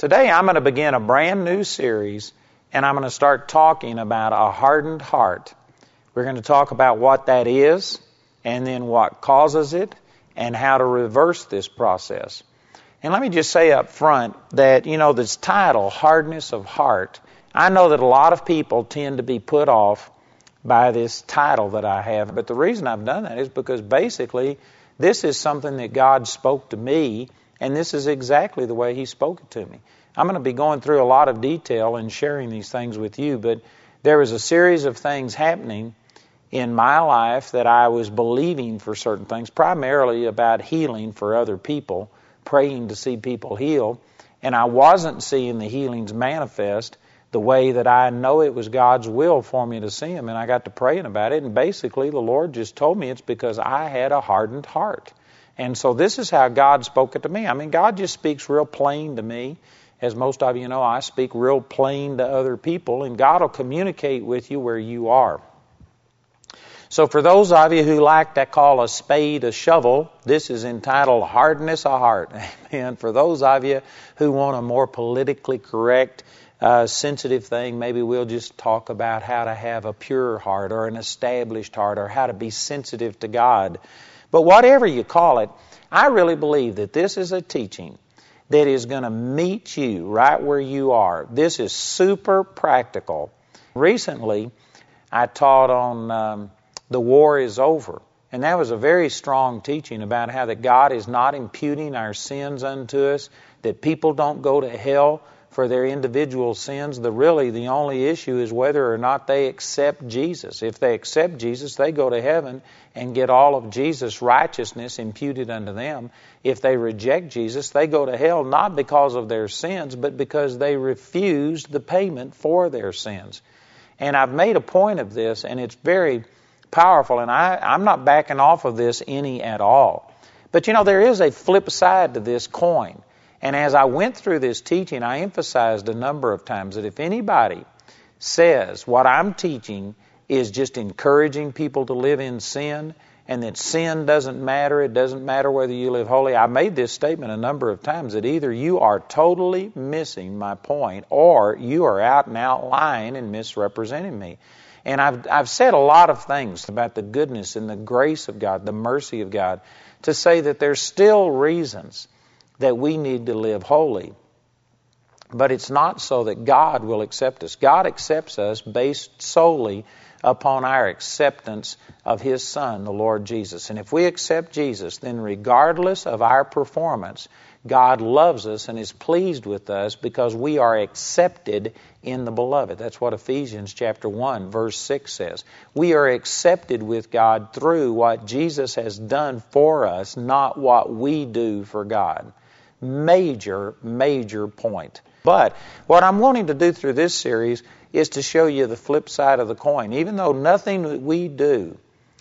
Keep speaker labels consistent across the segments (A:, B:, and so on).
A: Today I'm going to begin a brand new series, and I'm going to start talking about a hardened heart. We're going to talk about what that is, and then what causes it, and how to reverse this process. And let me just say up front that, this title, Hardness of Heart, I know that a lot of people tend to be put off by this title that I have, but the reason I've done that is because basically this is something that God spoke to me, and this is exactly the way He spoke it to me. I'm going to be going through a lot of detail and sharing these things with you, but there was a series of things happening in my life that I was believing for certain things, primarily about healing for other people, praying to see people heal, and I wasn't seeing the healings manifest the way that I know it was God's will for me to see them, and I got to praying about it, and basically the Lord just told me it's because I had a hardened heart. And so this is how God spoke it to me. I mean, God just speaks real plain to me. As most of you know, I speak real plain to other people, and God will communicate with you where you are. So for those of you who like to call a spade a shovel, this is entitled Hardness of Heart. Amen. For those of you who want a more politically correct, sensitive thing, maybe we'll just talk about how to have a pure heart or an established heart or how to be sensitive to God. But whatever you call it, I really believe that this is a teaching that is going to meet you right where you are. This is super practical. Recently, I taught on The War is Over. And that was a very strong teaching about how that God is not imputing our sins unto us, that people don't go to hell for their individual sins. The only issue is whether or not they accept Jesus. If they accept Jesus, they go to heaven and get all of Jesus' righteousness imputed unto them. If they reject Jesus, they go to hell not because of their sins, but because they refused the payment for their sins. And I've made a point of this, and it's very powerful, and I'm not backing off of this any at all. But there is a flip side to this coin. And as I went through this teaching, I emphasized a number of times that if anybody says what I'm teaching is just encouraging people to live in sin, and that sin doesn't matter, it doesn't matter whether you live holy, I made this statement a number of times that either you are totally missing my point or you are out and out lying and misrepresenting me. And I've said a lot of things about the goodness and the grace of God, the mercy of God, to say that there's still reasons that we need to live holy. But it's not so that God will accept us. God accepts us based solely upon our acceptance of His Son, the Lord Jesus. And if we accept Jesus, then regardless of our performance, God loves us and is pleased with us because we are accepted in the Beloved. That's what Ephesians chapter 1, verse 6 says. We are accepted with God through what Jesus has done for us, not what we do for God. Major point. But what I'm wanting to do through this series is to show you the flip side of the coin. Even though nothing that we do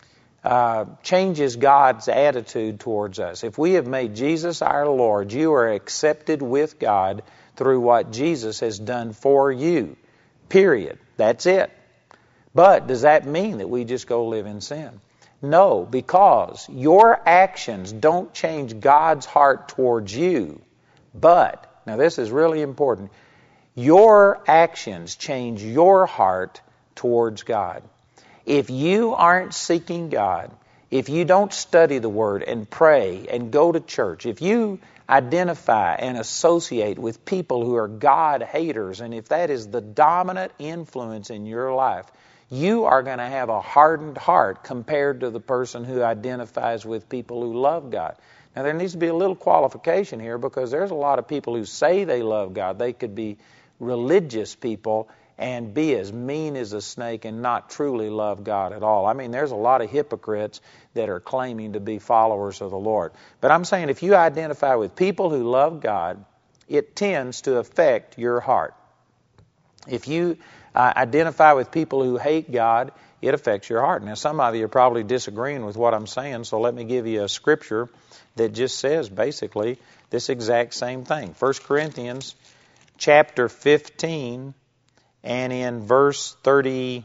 A: changes God's attitude towards us. If we have made Jesus our Lord, you are accepted with God through what Jesus has done for you. Period. That's it. But does that mean that we just go live in sin? No, because your actions don't change God's heart towards you. But, now this is really important, your actions change your heart towards God. If you aren't seeking God, if you don't study the Word and pray and go to church, if you identify and associate with people who are God haters, and if that is the dominant influence in your life, you are going to have a hardened heart compared to the person who identifies with people who love God. Now, there needs to be a little qualification here because there's a lot of people who say they love God. They could be religious people and be as mean as a snake and not truly love God at all. I mean, there's a lot of hypocrites that are claiming to be followers of the Lord. But I'm saying if you identify with people who love God, it tends to affect your heart. If you identify with people who hate God, it affects your heart. Now, some of you are probably disagreeing with what I'm saying, so let me give you a scripture that just says basically this exact same thing. 1 Corinthians chapter 15, and in verse 33,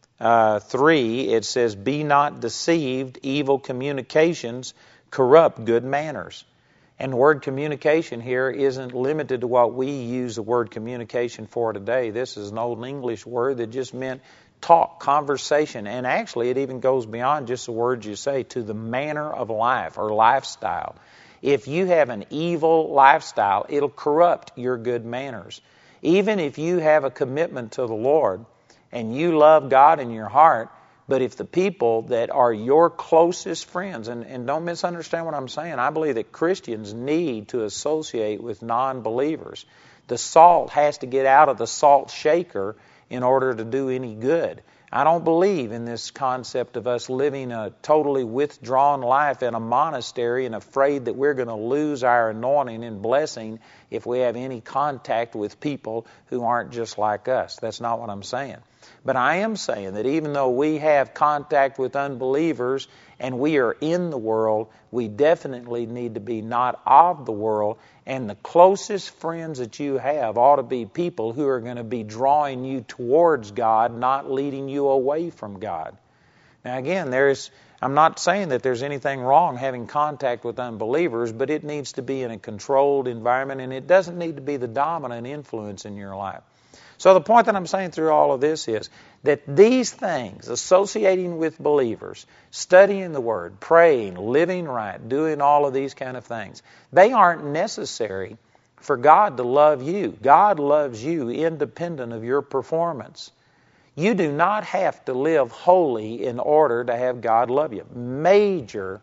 A: it says, "Be not deceived, evil communications corrupt good manners." And the word communication here isn't limited to what we use the word communication for today. This is an old English word that just meant talk, conversation, and actually it even goes beyond just the words you say to the manner of life or lifestyle. If you have an evil lifestyle, it'll corrupt your good manners. Even if you have a commitment to the Lord and you love God in your heart, but if the people that are your closest friends, and don't misunderstand what I'm saying, I believe that Christians need to associate with non-believers. The salt has to get out of the salt shaker in order to do any good. I don't believe in this concept of us living a totally withdrawn life in a monastery and afraid that we're going to lose our anointing and blessing if we have any contact with people who aren't just like us. That's not what I'm saying. But I am saying that even though we have contact with unbelievers and we are in the world, we definitely need to be not of the world. And the closest friends that you have ought to be people who are going to be drawing you towards God, not leading you away from God. Now again, I'm not saying that there's anything wrong having contact with unbelievers, but it needs to be in a controlled environment, and it doesn't need to be the dominant influence in your life. So the point that I'm saying through all of this is that these things, associating with believers, studying the Word, praying, living right, doing all of these kind of things, they aren't necessary for God to love you. God loves you independent of your performance. You do not have to live holy in order to have God love you. Major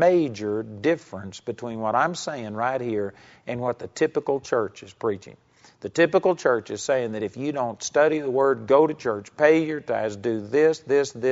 A: difference between what I'm saying right here and what the typical church is preaching. The typical church is saying that if you don't study the Word, go to church, pay your tithes, do this,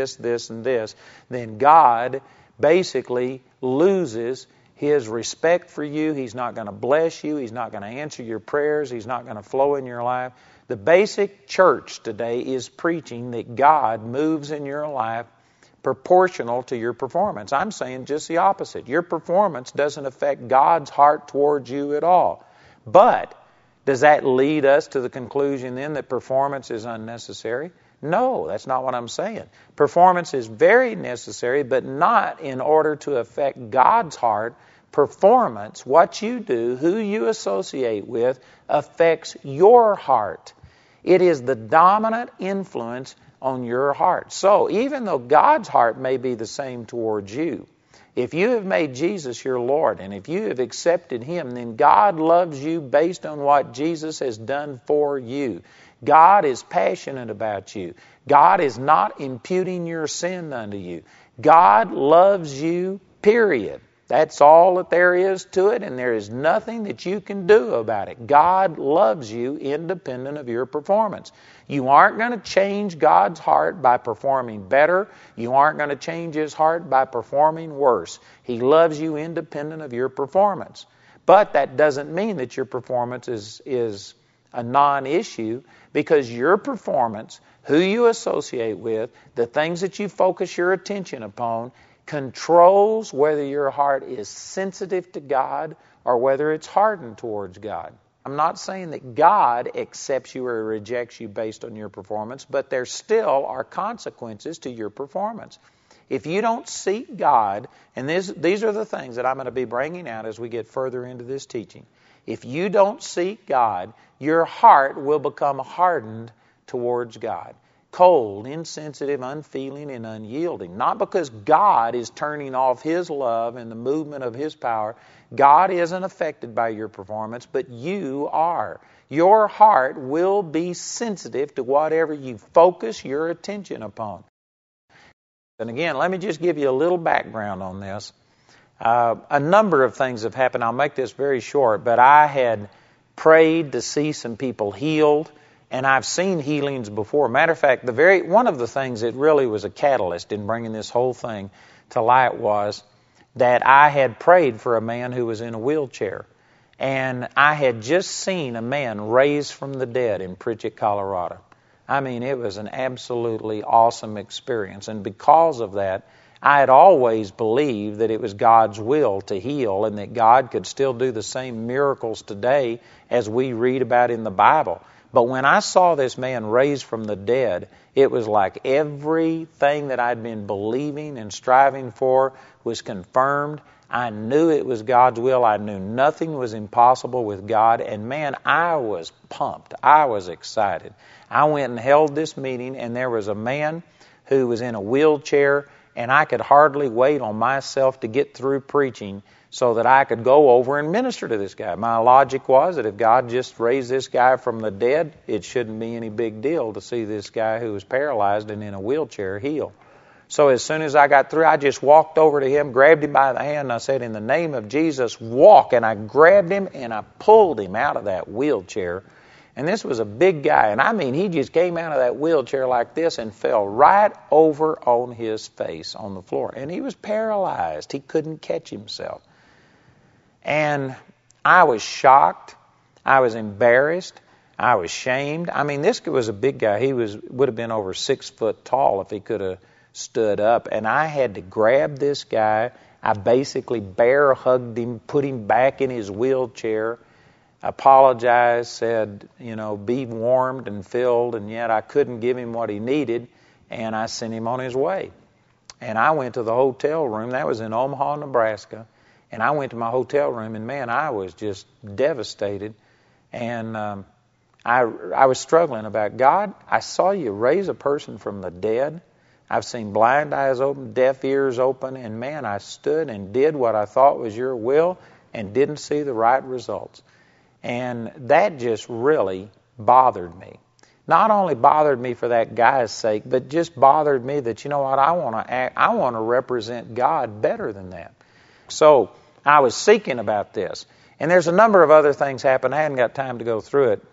A: and this, then God basically loses His respect for you. He's not going to bless you. He's not going to answer your prayers. He's not going to flow in your life. The basic church today is preaching that God moves in your life proportional to your performance. I'm saying just the opposite. Your performance doesn't affect God's heart towards you at all. But does that lead us to the conclusion then that performance is unnecessary? No, that's not what I'm saying. Performance is very necessary, but not in order to affect God's heart. Performance, what you do, who you associate with, affects your heart. It is the dominant influence on your heart. So even though God's heart may be the same towards you, if you have made Jesus your Lord and if you have accepted Him, then God loves you based on what Jesus has done for you. God is passionate about you. God is not imputing your sin unto you. God loves you, period. That's all that there is to it, and there is nothing that you can do about it. God loves you independent of your performance. You aren't going to change God's heart by performing better. You aren't going to change His heart by performing worse. He loves you independent of your performance. But that doesn't mean that your performance is a non-issue, because your performance, who you associate with, the things that you focus your attention upon, controls whether your heart is sensitive to God or whether it's hardened towards God. I'm not saying that God accepts you or rejects you based on your performance, but there still are consequences to your performance. If you don't seek God, and these are the things that I'm going to be bringing out as we get further into this teaching. If you don't seek God, your heart will become hardened towards God. Cold, insensitive, unfeeling, and unyielding. Not because God is turning off His love and the movement of His power. God isn't affected by your performance, but you are. Your heart will be sensitive to whatever you focus your attention upon. And again, let me just give you a little background on this. A number of things have happened. I'll make this very short, but I had prayed to see some people healed. And I've seen healings before. Matter of fact, one of the things that really was a catalyst in bringing this whole thing to light was that I had prayed for a man who was in a wheelchair. And I had just seen a man raised from the dead in Pritchett, Colorado. I mean, it was an absolutely awesome experience. And because of that, I had always believed that it was God's will to heal and that God could still do the same miracles today as we read about in the Bible. But when I saw this man raised from the dead, it was like everything that I'd been believing and striving for was confirmed. I knew it was God's will. I knew nothing was impossible with God. And man, I was pumped. I was excited. I went and held this meeting, and there was a man who was in a wheelchair, and I could hardly wait on myself to get through preaching so that I could go over and minister to this guy. My logic was that if God just raised this guy from the dead, it shouldn't be any big deal to see this guy who was paralyzed and in a wheelchair heal. So as soon as I got through, I just walked over to him, grabbed him by the hand, and I said, "In the name of Jesus, walk." And I grabbed him and I pulled him out of that wheelchair. And this was a big guy. And I mean, he just came out of that wheelchair like this and fell right over on his face on the floor. And he was paralyzed. He couldn't catch himself. And I was shocked. I was embarrassed. I was shamed. I mean, this was a big guy. He would have been over 6 foot tall if he could have stood up. And I had to grab this guy. I basically bear hugged him, put him back in his wheelchair, apologized, said, be warmed and filled, and yet I couldn't give him what he needed, and I sent him on his way. And I went to the hotel room. That was in Omaha, Nebraska. And I went to my hotel room, and man, I was just devastated. And I was struggling about, God, I saw you raise a person from the dead. I've seen blind eyes open, deaf ears open, and man, I stood and did what I thought was your will and didn't see the right results. And that just really bothered me. Not only bothered me for that guy's sake, but just bothered me that, you know what, I want to represent God better than that. So I was seeking about this. And there's a number of other things happened. I hadn't got time to go through it.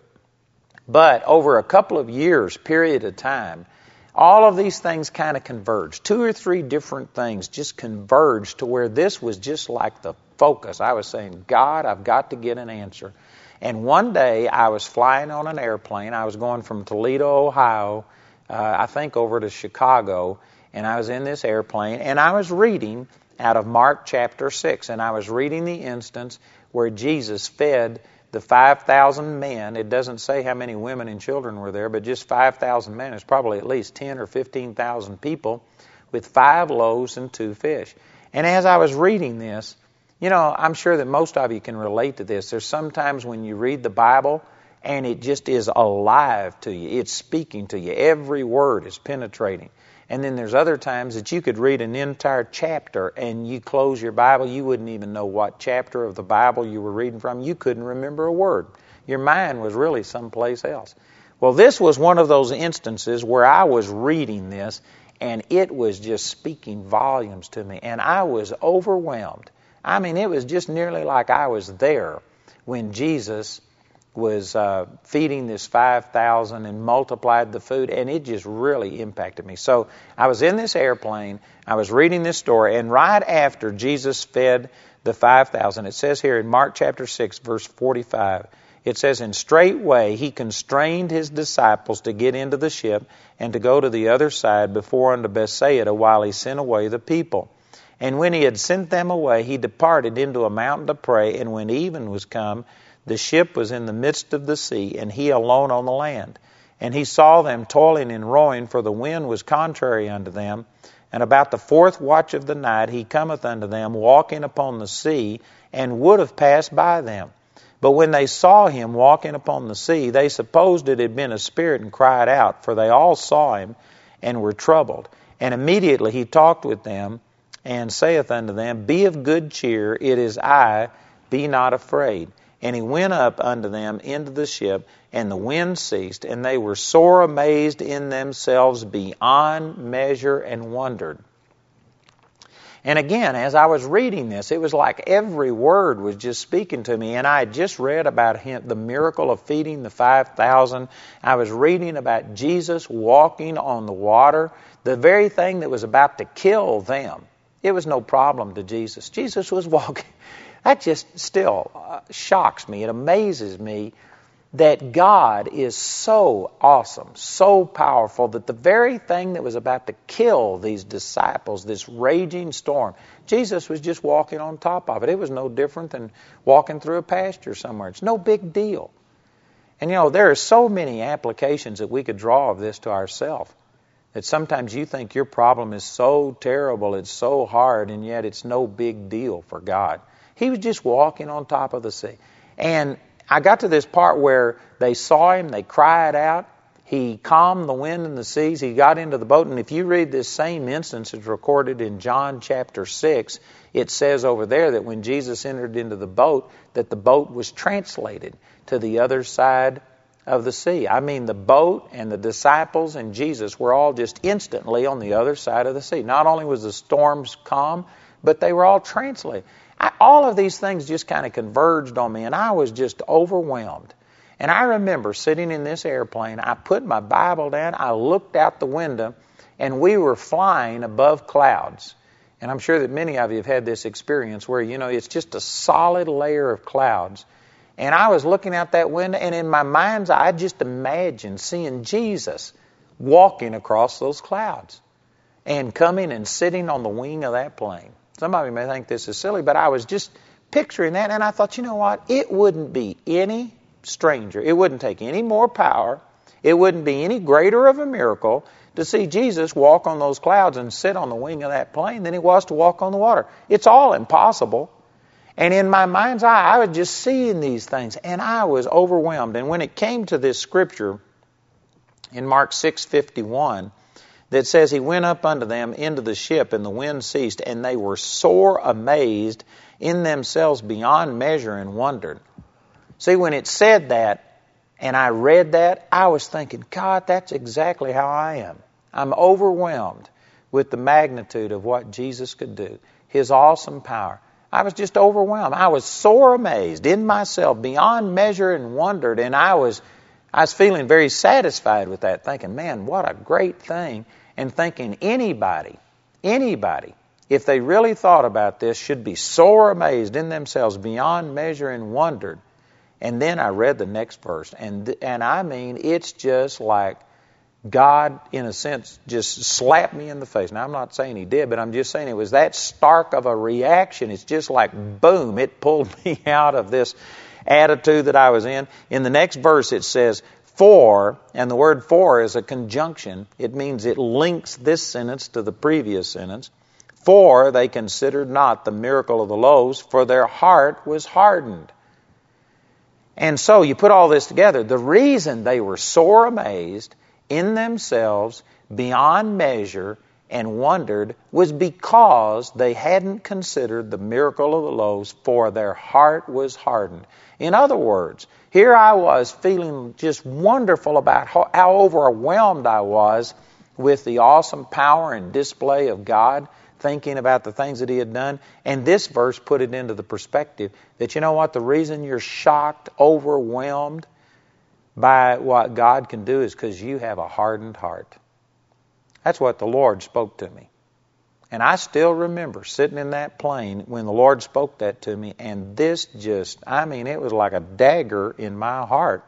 A: But over a couple of years, period of time, all of these things kind of converged. 2 or 3 different things just converged to where this was just like the focus. I was saying, God, I've got to get an answer. And one day I was flying on an airplane. I was going from Toledo, Ohio, I think over to Chicago. And I was in this airplane, and I was reading out of Mark chapter 6. And I was reading the instance where Jesus fed the 5,000 men. It doesn't say how many women and children were there, but just 5,000 men. It's probably at least 10 or 15,000 people with 5 loaves and 2 fish. And as I was reading this, I'm sure that most of you can relate to this. There's sometimes when you read the Bible and it just is alive to you. It's speaking to you. Every word is penetrating. And then there's other times that you could read an entire chapter and you close your Bible, you wouldn't even know what chapter of the Bible you were reading from. You couldn't remember a word. Your mind was really someplace else. Well, this was one of those instances where I was reading this and it was just speaking volumes to me. And I was overwhelmed. I mean, it was just nearly like I was there when Jesus was feeding this 5,000 and multiplied the food, and it just really impacted me. So I was in this airplane, I was reading this story, and right after Jesus fed the 5,000, it says here in Mark chapter 6, verse 45, it says, "And straightway he constrained his disciples to get into the ship and to go to the other side before unto Bethsaida while he sent away the people. And when he had sent them away, he departed into a mountain to pray, and when even was come, the ship was in the midst of the sea, and he alone on the land. And he saw them toiling and rowing, for the wind was contrary unto them. And about the 4th watch of the night he cometh unto them, walking upon the sea, and would have passed by them. But when they saw him walking upon the sea, they supposed it had been a spirit, and cried out, for they all saw him, and were troubled. And immediately he talked with them, and saith unto them, Be of good cheer, it is I, be not afraid. And he went up unto them into the ship, and the wind ceased, and they were sore amazed in themselves beyond measure, and wondered." And again, as I was reading this, it was like every word was just speaking to me. And I had just read about the miracle of feeding the 5,000. I was reading about Jesus walking on the water, the very thing that was about to kill them. It was no problem to Jesus. Jesus was walking. That just still shocks me. It amazes me that God is so awesome, so powerful, that the very thing that was about to kill these disciples, this raging storm, Jesus was just walking on top of it. It was no different than walking through a pasture somewhere. It's no big deal. And there are so many applications that we could draw of this to ourselves. That sometimes you think your problem is so terrible, it's so hard, and yet it's no big deal for God. He was just walking on top of the sea. And I got to this part where they saw him, they cried out. He calmed the wind and the seas. He got into the boat. And if you read this same instance, it's recorded in John chapter 6. It says over there that when Jesus entered into the boat, that the boat was translated to the other side of the sea. I mean, the boat and the disciples and Jesus were all just instantly on the other side of the sea. Not only was the storms calm, but they were all translated. All of these things just kind of converged on me, and I was just overwhelmed. And I remember sitting in this airplane, I put my Bible down, I looked out the window, and we were flying above clouds. And I'm sure that many of you have had this experience where, it's just a solid layer of clouds. And I was looking out that window, and in my mind's eye, I just imagined seeing Jesus walking across those clouds and coming and sitting on the wing of that plane. Some of you may think this is silly, but I was just picturing that, and I thought, you know what? It wouldn't be any stranger. It wouldn't take any more power. It wouldn't be any greater of a miracle to see Jesus walk on those clouds and sit on the wing of that plane than it was to walk on the water. It's all impossible. And in my mind's eye, I was just seeing these things, and I was overwhelmed. And when it came to this scripture in Mark 6:51 that says, he went up unto them into the ship, and the wind ceased, and they were sore amazed in themselves beyond measure and wondered. See, when it said that, and I read that, I was thinking, God, that's exactly how I am. I'm overwhelmed with the magnitude of what Jesus could do, His awesome power. I was just overwhelmed. I was sore amazed in myself beyond measure and wondered, and I was feeling very satisfied with that, thinking, man, what a great thing, and thinking anybody, if they really thought about this, should be sore amazed in themselves beyond measure and wondered. And then I read the next verse, and I mean, it's just like God, in a sense, just slapped me in the face. Now, I'm not saying He did, but I'm just saying it was that stark of a reaction. It's just like, boom, it pulled me out of this attitude that I was in. In the next verse, it says, for, and the word for is a conjunction. It means it links this sentence to the previous sentence. For they considered not the miracle of the loaves, for their heart was hardened. And so you put all this together. The reason they were sore amazed in themselves beyond measure and wondered was because they hadn't considered the miracle of the loaves, for their heart was hardened. In other words, here I was feeling just wonderful about how overwhelmed I was with the awesome power and display of God, thinking about the things that He had done. And this verse put it into the perspective that, you know what, the reason you're shocked, overwhelmed by what God can do is because you have a hardened heart. That's what the Lord spoke to me. And I still remember sitting in that plane when the Lord spoke that to me, and this just, it was like a dagger in my heart.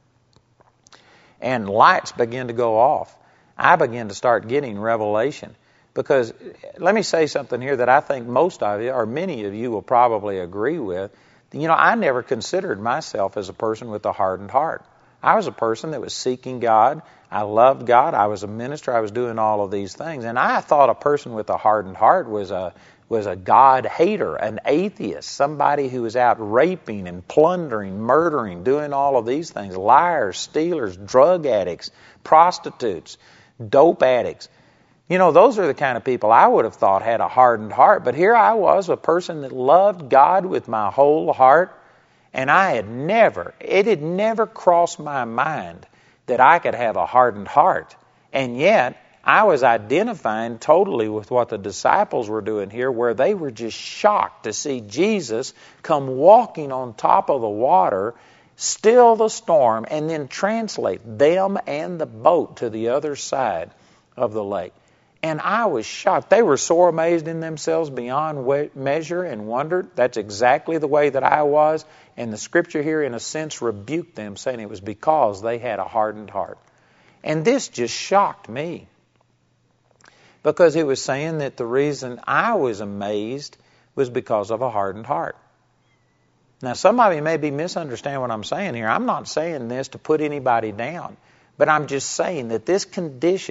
A: And lights began to go off. I began to start getting revelation. Because let me say something here that I think most of you, or many of you, will probably agree with. I never considered myself as a person with a hardened heart. I was a person that was seeking God. I loved God. I was a minister. I was doing all of these things. And I thought a person with a hardened heart was a God hater, an atheist, somebody who was out raping and plundering, murdering, doing all of these things, liars, stealers, drug addicts, prostitutes, dope addicts. Those are the kind of people I would have thought had a hardened heart. But here I was, a person that loved God with my whole heart, and it had never crossed my mind that I could have a hardened heart. And yet, I was identifying totally with what the disciples were doing here, where they were just shocked to see Jesus come walking on top of the water, still the storm, and then translate them and the boat to the other side of the lake. And I was shocked. They were sore amazed in themselves beyond measure and wondered. That's exactly the way that I was. And the Scripture here, in a sense, rebuked them, saying it was because they had a hardened heart. And this just shocked me. Because it was saying that the reason I was amazed was because of a hardened heart. Now, some of you maybe misunderstand what I'm saying here. I'm not saying this to put anybody down. But I'm just saying that this condition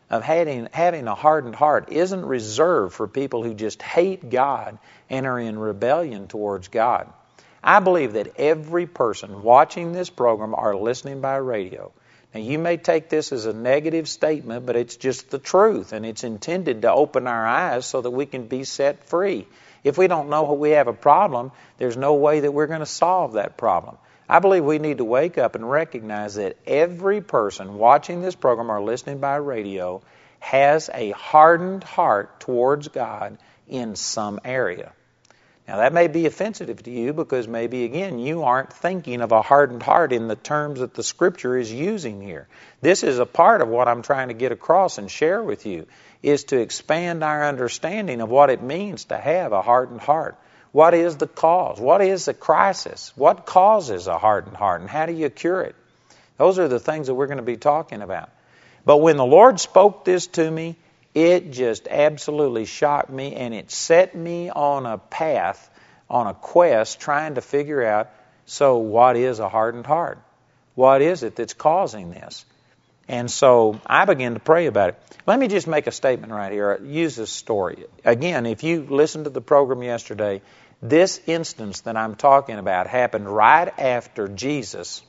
A: of having a hardened heart isn't reserved for people who just hate God and are in rebellion towards God. I believe that every person watching this program or listening by radio, now you may take this as a negative statement, but it's just the truth, and it's intended to open our eyes so that we can be set free. If we don't know we have a problem, there's no way that we're going to solve that problem. I believe we need to wake up and recognize that every person watching this program or listening by radio has a hardened heart towards God in some area. Now, that may be offensive to you because maybe, again, you aren't thinking of a hardened heart in the terms that the Scripture is using here. This is a part of what I'm trying to get across and share with you, is to expand our understanding of what it means to have a hardened heart. What is the cause? What is the crisis? What causes a hardened heart, and how do you cure it? Those are the things that we're going to be talking about. But when the Lord spoke this to me, it just absolutely shocked me, and it set me on a path, on a quest, trying to figure out, so what is a hardened heart? What is it that's causing this? And so I began to pray about it. Let me just make a statement right here. Use this story. Again, if you listened to the program yesterday, this instance that I'm talking about happened right after Jesus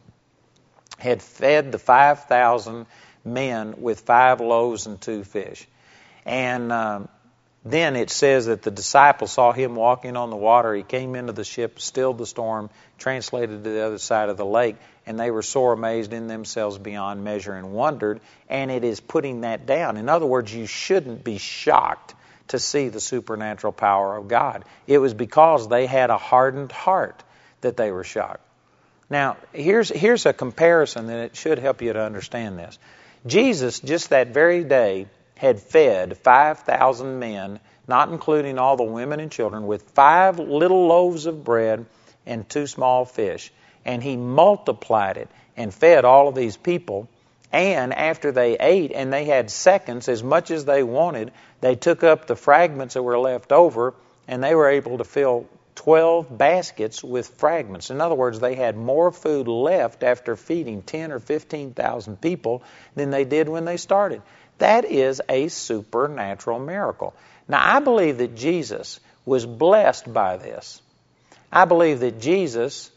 A: had fed the 5,000 men with 5 loaves and 2 fish. And then it says that the disciples saw him walking on the water. He came into the ship, stilled the storm, translated to the other side of the lake, and they were sore amazed in themselves beyond measure and wondered. And it is putting that down. In other words, you shouldn't be shocked to see the supernatural power of God. It was because they had a hardened heart that they were shocked. Now, here's a comparison that it should help you to understand this. Jesus, just that very day, had fed 5,000 men, not including all the women and children, with 5 little loaves of bread and 2 small fish. And he multiplied it and fed all of these people. And after they ate and they had seconds, as much as they wanted, they took up the fragments that were left over, and they were able to fill 12 baskets with fragments. In other words, they had more food left after feeding 10 or 15,000 people than they did when they started. That is a supernatural miracle. Now, I believe that Jesus was blessed by this. I believe that Jesus,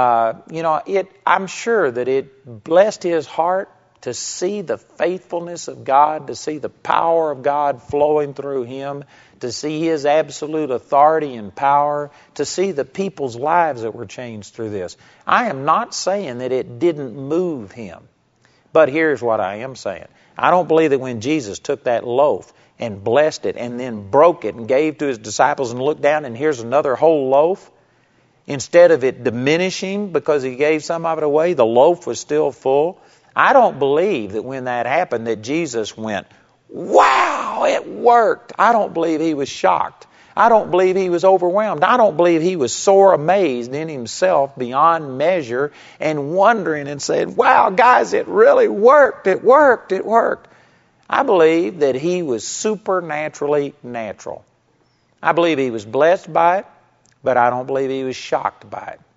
A: I'm sure that it blessed his heart to see the faithfulness of God, to see the power of God flowing through him, to see his absolute authority and power, to see the people's lives that were changed through this. I am not saying that it didn't move him, but here's what I am saying. I don't believe that when Jesus took that loaf and blessed it and then broke it and gave to his disciples and looked down and here's another whole loaf, instead of it diminishing because he gave some of it away, the loaf was still full. I don't believe that when that happened that Jesus went, wow, it worked. I don't believe he was shocked. I don't believe he was overwhelmed. I don't believe he was sore amazed in himself beyond measure and wondering and saying, wow, guys, it really worked. It worked. It worked. I believe that he was supernaturally natural. I believe he was blessed by it, but I don't believe he was shocked by it.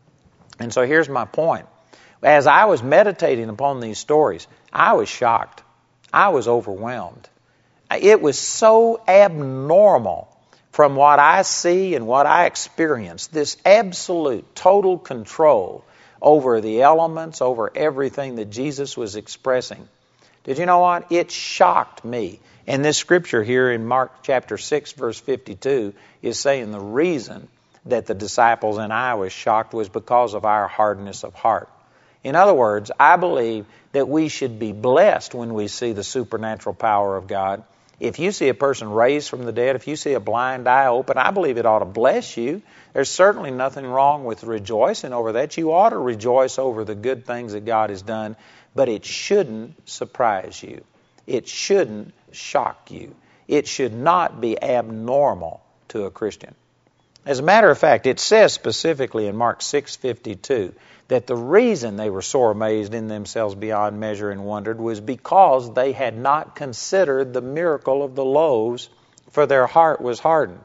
A: And so here's my point. As I was meditating upon these stories, I was shocked. I was overwhelmed. It was so abnormal from what I see and what I experience, this absolute, total control over the elements, over everything that Jesus was expressing. Did you know what? It shocked me. And this scripture here in Mark chapter 6, verse 52 is saying the reason that the disciples and I was shocked was because of our hardness of heart. In other words, I believe that we should be blessed when we see the supernatural power of God. If you see a person raised from the dead, if you see a blind eye open, I believe it ought to bless you. There's certainly nothing wrong with rejoicing over that. You ought to rejoice over the good things that God has done, but it shouldn't surprise you. It shouldn't shock you. It should not be abnormal to a Christian. As a matter of fact, it says specifically in Mark 6:52 that the reason they were sore amazed in themselves beyond measure and wondered was because they had not considered the miracle of the loaves, for their heart was hardened.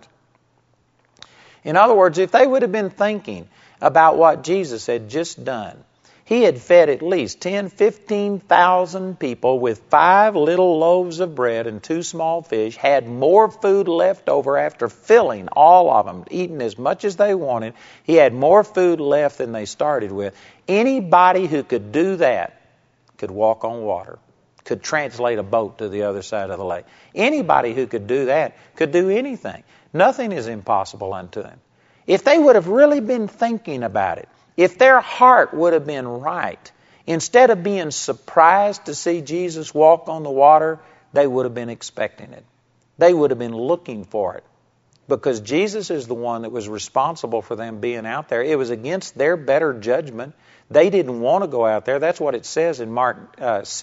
A: In other words, if they would have been thinking about what Jesus had just done, He had fed at least 10, 15,000 people with 5 little loaves of bread and 2 small fish, had more food left over after filling all of them, eating as much as they wanted. He had more food left than they started with. Anybody who could do that could walk on water, could translate a boat to the other side of the lake. Anybody who could do that could do anything. Nothing is impossible unto them. If they would have really been thinking about it, if their heart would have been right, instead of being surprised to see Jesus walk on the water, they would have been expecting it. They would have been looking for it. Because Jesus is the one that was responsible for them being out there. It was against their better judgment. They didn't want to go out there. That's what it says in Mark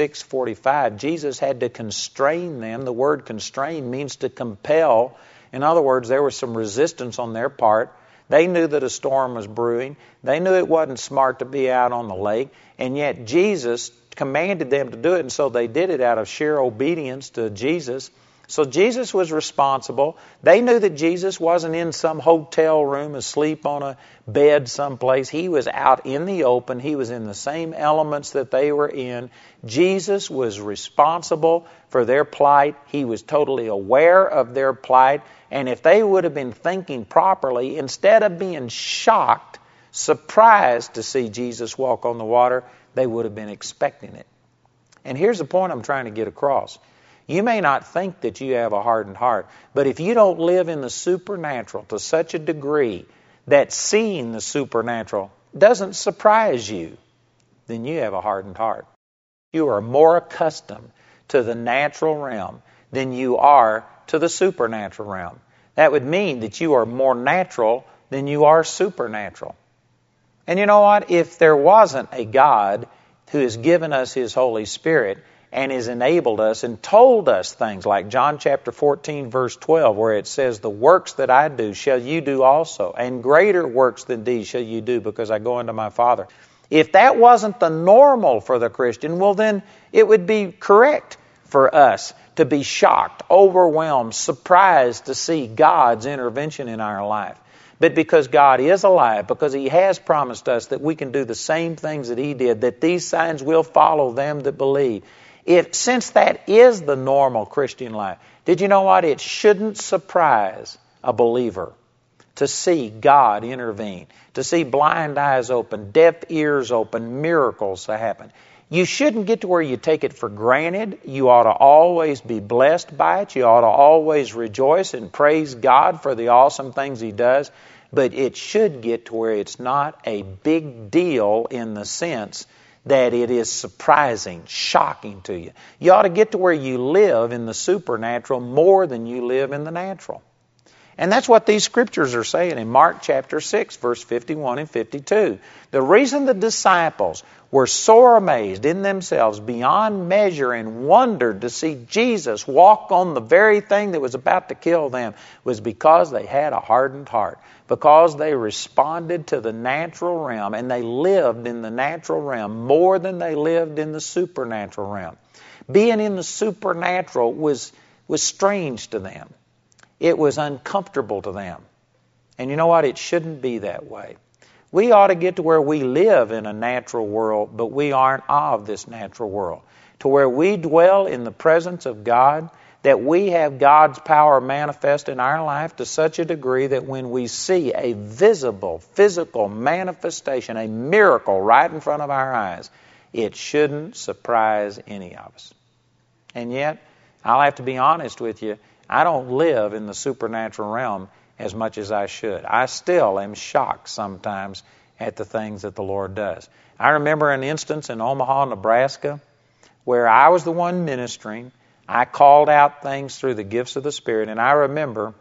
A: 6:45. Jesus had to constrain them. The word constrain means to compel. In other words, there was some resistance on their part. They knew that a storm was brewing. They knew it wasn't smart to be out on the lake. And yet Jesus commanded them to do it, and so they did it out of sheer obedience to Jesus. So Jesus was responsible. They knew that Jesus wasn't in some hotel room asleep on a bed someplace. He was out in the open. He was in the same elements that they were in. Jesus was responsible for their plight. He was totally aware of their plight. And if they would have been thinking properly, instead of being shocked, surprised to see Jesus walk on the water, they would have been expecting it. And here's the point I'm trying to get across. You may not think that you have a hardened heart, but if you don't live in the supernatural to such a degree that seeing the supernatural doesn't surprise you, then you have a hardened heart. You are more accustomed to the natural realm than you are to the supernatural realm. That would mean that you are more natural than you are supernatural. And you know what? If there wasn't a God who has given us His Holy Spirit and has enabled us and told us things like John chapter 14, verse 12, where it says, "The works that I do shall you do also, and greater works than these shall you do, because I go unto my Father." If that wasn't the normal for the Christian, well then it would be correct for us to be shocked, overwhelmed, surprised to see God's intervention in our life. But because God is alive, because He has promised us that we can do the same things that He did, that these signs will follow them that believe. Since that is the normal Christian life, did you know what? It shouldn't surprise a believer to see God intervene, to see blind eyes open, deaf ears open, miracles happen. You shouldn't get to where you take it for granted. You ought to always be blessed by it. You ought to always rejoice and praise God for the awesome things He does. But it should get to where it's not a big deal in the sense that it is surprising, shocking to you. You ought to get to where you live in the supernatural more than you live in the natural. And that's what these scriptures are saying in Mark chapter 6, verse 51 and 52. The reason the disciples were sore amazed in themselves beyond measure and wondered to see Jesus walk on the very thing that was about to kill them was because they had a hardened heart, because they responded to the natural realm and they lived in the natural realm more than they lived in the supernatural realm. Being in the supernatural was strange to them. It was uncomfortable to them. And you know what? It shouldn't be that way. We ought to get to where we live in a natural world, but we aren't of this natural world. To where we dwell in the presence of God, that we have God's power manifest in our life to such a degree that when we see a visible, physical manifestation, a miracle right in front of our eyes, it shouldn't surprise any of us. And yet, I'll have to be honest with you, I don't live in the supernatural realm as much as I should. I still am shocked sometimes at the things that the Lord does. I remember an instance in Omaha, Nebraska, where I was the one ministering. I called out things through the gifts of the Spirit, and I remember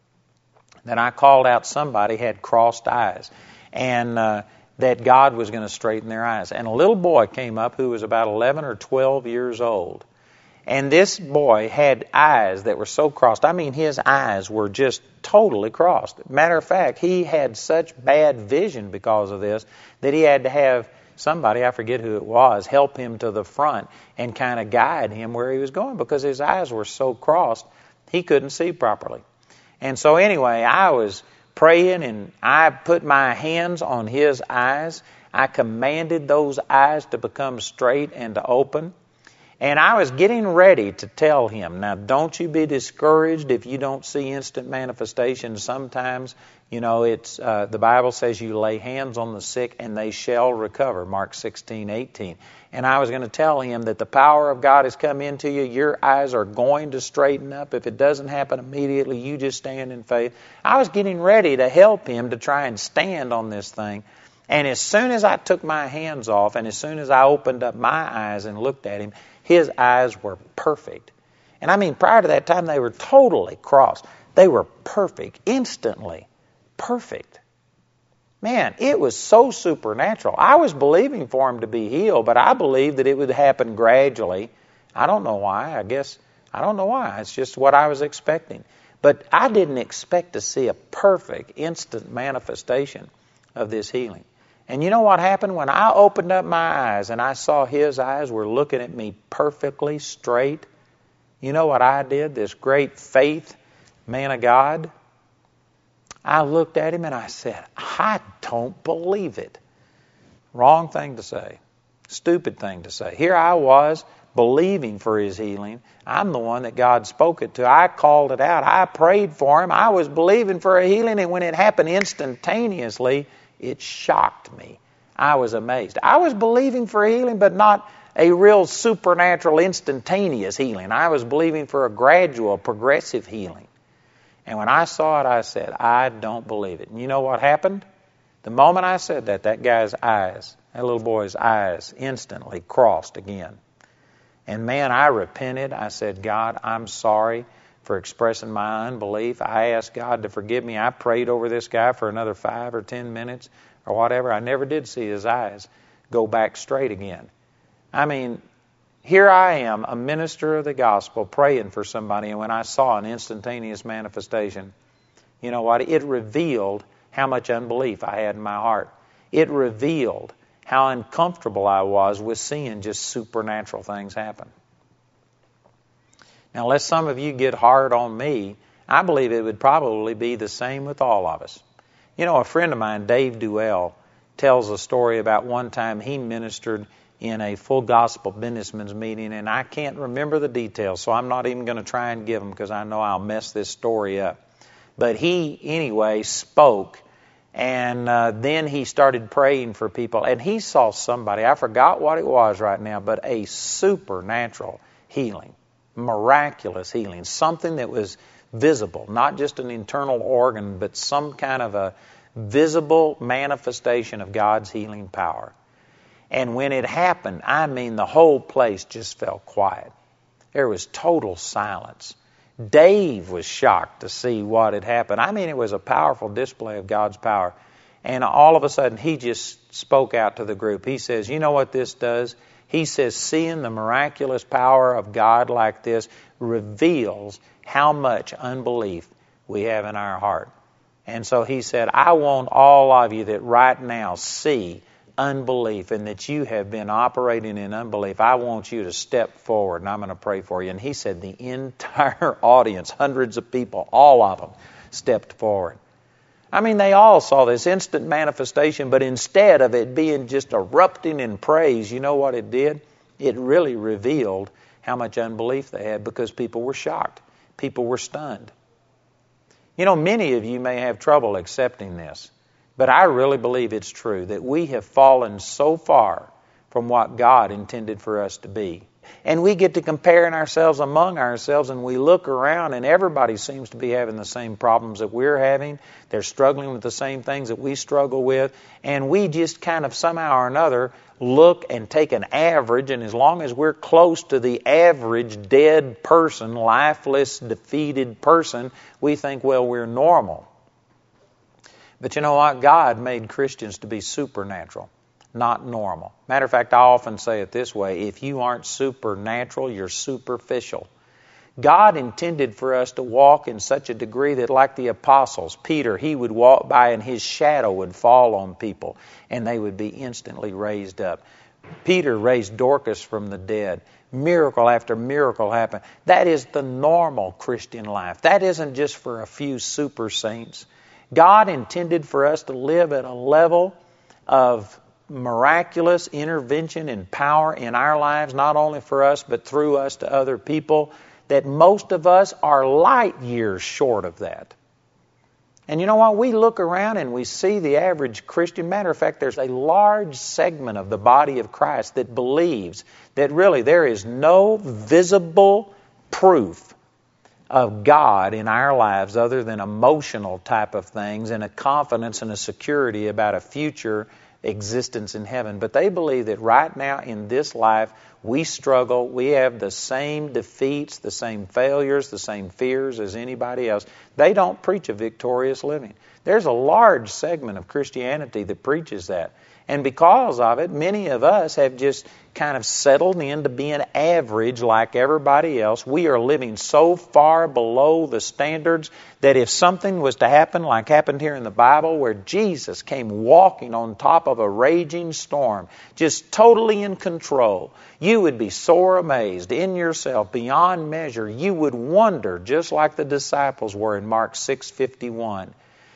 A: that I called out somebody had crossed eyes, and that God was going to straighten their eyes. And a little boy came up who was about 11 or 12 years old. And this boy had eyes that were so crossed. I mean, his eyes were just totally crossed. Matter of fact, he had such bad vision because of this that he had to have somebody, I forget who it was, help him to the front and kind of guide him where he was going because his eyes were so crossed he couldn't see properly. And so anyway, I was praying and I put my hands on his eyes. I commanded those eyes to become straight and to open. And I was getting ready to tell him, now don't you be discouraged if you don't see instant manifestations. Sometimes, it's the Bible says you lay hands on the sick and they shall recover, Mark 16:18. And I was going to tell him that the power of God has come into you. Your eyes are going to straighten up. If it doesn't happen immediately, you just stand in faith. I was getting ready to help him to try and stand on this thing. And as soon as I took my hands off and as soon as I opened up my eyes and looked at him, his eyes were perfect. And I mean, prior to that time, they were totally crossed. They were perfect, instantly perfect. Man, it was so supernatural. I was believing for him to be healed, but I believed that it would happen gradually. I don't know why. I don't know why. It's just what I was expecting. But I didn't expect to see a perfect, instant manifestation of this healing. And you know what happened? When I opened up my eyes and I saw his eyes were looking at me perfectly straight, you know what I did? This great faith man of God, I looked at him and I said, I don't believe it. Wrong thing to say. Stupid thing to say. Here I was believing for his healing. I'm the one that God spoke it to. I called it out. I prayed for him. I was believing for a healing, and when it happened instantaneously, it shocked me. I was amazed. I was believing for healing, but not a real supernatural, instantaneous healing. I was believing for a gradual, progressive healing. And when I saw it, I said, I don't believe it. And you know what happened? The moment I said that, that guy's eyes, that little boy's eyes, instantly crossed again. And man, I repented. I said, God, I'm sorry for expressing my unbelief. I asked God to forgive me. I prayed over this guy for another 5 or 10 minutes or whatever. I never did see his eyes go back straight again. I mean, here I am, a minister of the gospel, praying for somebody, and when I saw an instantaneous manifestation, you know what? It revealed how much unbelief I had in my heart. It revealed how uncomfortable I was with seeing just supernatural things happen. Now, lest some of you get hard on me, I believe it would probably be the same with all of us. You know, a friend of mine, Dave Duell, tells a story about one time he ministered in a full gospel businessman's meeting, and I can't remember the details, so I'm not even going to try and give them because I know I'll mess this story up. But he, anyway, spoke, and then he started praying for people, and he saw somebody, I forgot what it was right now, but a supernatural healing, miraculous healing, something that was visible, not just an internal organ, but some kind of a visible manifestation of God's healing power. And when it happened, I mean, the whole place just fell quiet. There was total silence. Dave was shocked to see what had happened. I mean, it was a powerful display of God's power. And all of a sudden, he just spoke out to the group. He says, you know what this does? He says, seeing the miraculous power of God like this reveals how much unbelief we have in our heart. And so he said, I want all of you that right now see unbelief and that you have been operating in unbelief, I want you to step forward and I'm going to pray for you. And he said the entire audience, hundreds of people, all of them stepped forward. I mean, they all saw this instant manifestation, but instead of it being just erupting in praise, you know what it did? It really revealed how much unbelief they had because people were shocked. People were stunned. You know, many of you may have trouble accepting this. But I really believe it's true that we have fallen so far from what God intended for us to be. And we get to comparing ourselves among ourselves, and we look around and everybody seems to be having the same problems that we're having. They're struggling with the same things that we struggle with. And we just kind of somehow or another look and take an average, and as long as we're close to the average dead person, lifeless, defeated person, we think, well, we're normal. But you know what? God made Christians to be supernatural, not normal. Matter of fact, I often say it this way, if you aren't supernatural, you're superficial. God intended for us to walk in such a degree that like the apostles, Peter, he would walk by and his shadow would fall on people and they would be instantly raised up. Peter raised Dorcas from the dead. Miracle after miracle happened. That is the normal Christian life. That isn't just for a few super saints. God intended for us to live at a level of miraculous intervention and power in our lives, not only for us, but through us to other people, that most of us are light years short of that. And you know what? We look around and we see the average Christian. Matter of fact, there's a large segment of the body of Christ that believes that really there is no visible proof of God in our lives other than emotional type of things and a confidence and a security about a future existence in heaven. But they believe that right now in this life we struggle, we have the same defeats, the same failures, the same fears as anybody else. They don't preach a victorious living. There's a large segment of Christianity that preaches that. And because of it, many of us have just kind of settled into being average like everybody else. We are living so far below the standards that if something was to happen like happened here in the Bible, where Jesus came walking on top of a raging storm, just totally in control, you would be sore amazed in yourself beyond measure. You would wonder, just like the disciples were in Mark 6:51.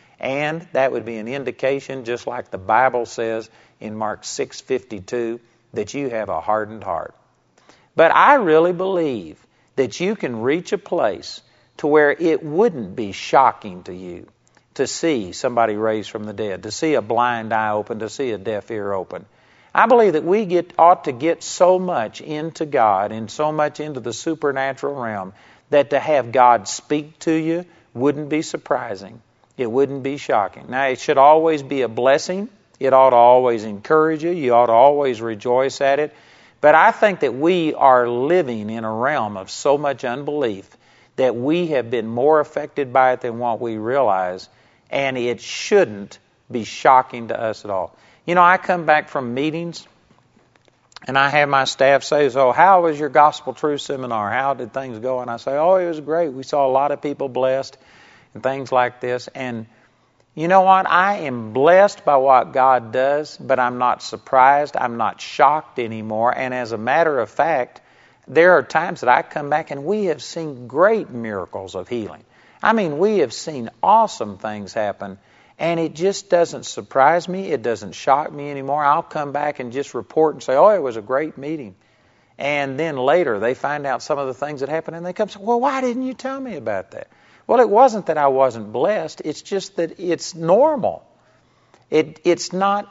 A: And that would be an indication, just like the Bible says in Mark 6:52, that you have a hardened heart. But I really believe that you can reach a place to where it wouldn't be shocking to you to see somebody raised from the dead, to see a blind eye open, to see a deaf ear open. I believe that we ought to get so much into God and so much into the supernatural realm that to have God speak to you wouldn't be surprising. It wouldn't be shocking. Now, it should always be a blessing. It ought to always encourage you. You ought to always rejoice at it. But I think that we are living in a realm of so much unbelief that we have been more affected by it than what we realize, and it shouldn't be shocking to us at all. You know, I come back from meetings, and I have my staff say, so how was your Gospel Truth seminar? How did things go? And I say, oh, it was great. We saw a lot of people blessed and things like this. And you know what? I am blessed by what God does, but I'm not surprised. I'm not shocked anymore. And as a matter of fact, there are times that I come back and we have seen great miracles of healing. I mean, we have seen awesome things happen, and it just doesn't surprise me. It doesn't shock me anymore. I'll come back and just report and say, oh, it was a great meeting. And then later they find out some of the things that happened, and they come and say, well, why didn't you tell me about that? Well, it wasn't that I wasn't blessed. It's just that it's normal. It's not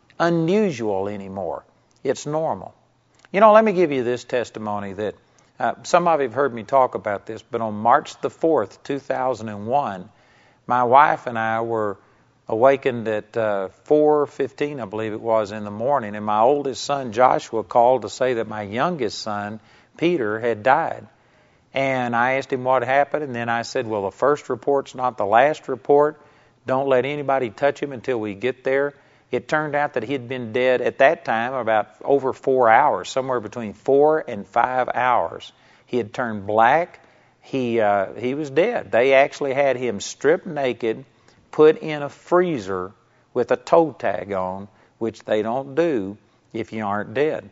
A: unusual anymore. It's normal. You know, let me give you this testimony that some of you have heard me talk about this, but on March the 4th, 2001, my wife and I were awakened at 4:15, I believe it was, in the morning, and my oldest son, Joshua, called to say that my youngest son, Peter, had died. And I asked him what happened, and then I said, well, the first report's not the last report. Don't let anybody touch him until we get there. It turned out that he had been dead at that time about over 4 hours, somewhere between 4 and 5 hours. He had turned black. He was dead. They actually had him stripped naked, put in a freezer with a toe tag on, which they don't do if you aren't dead.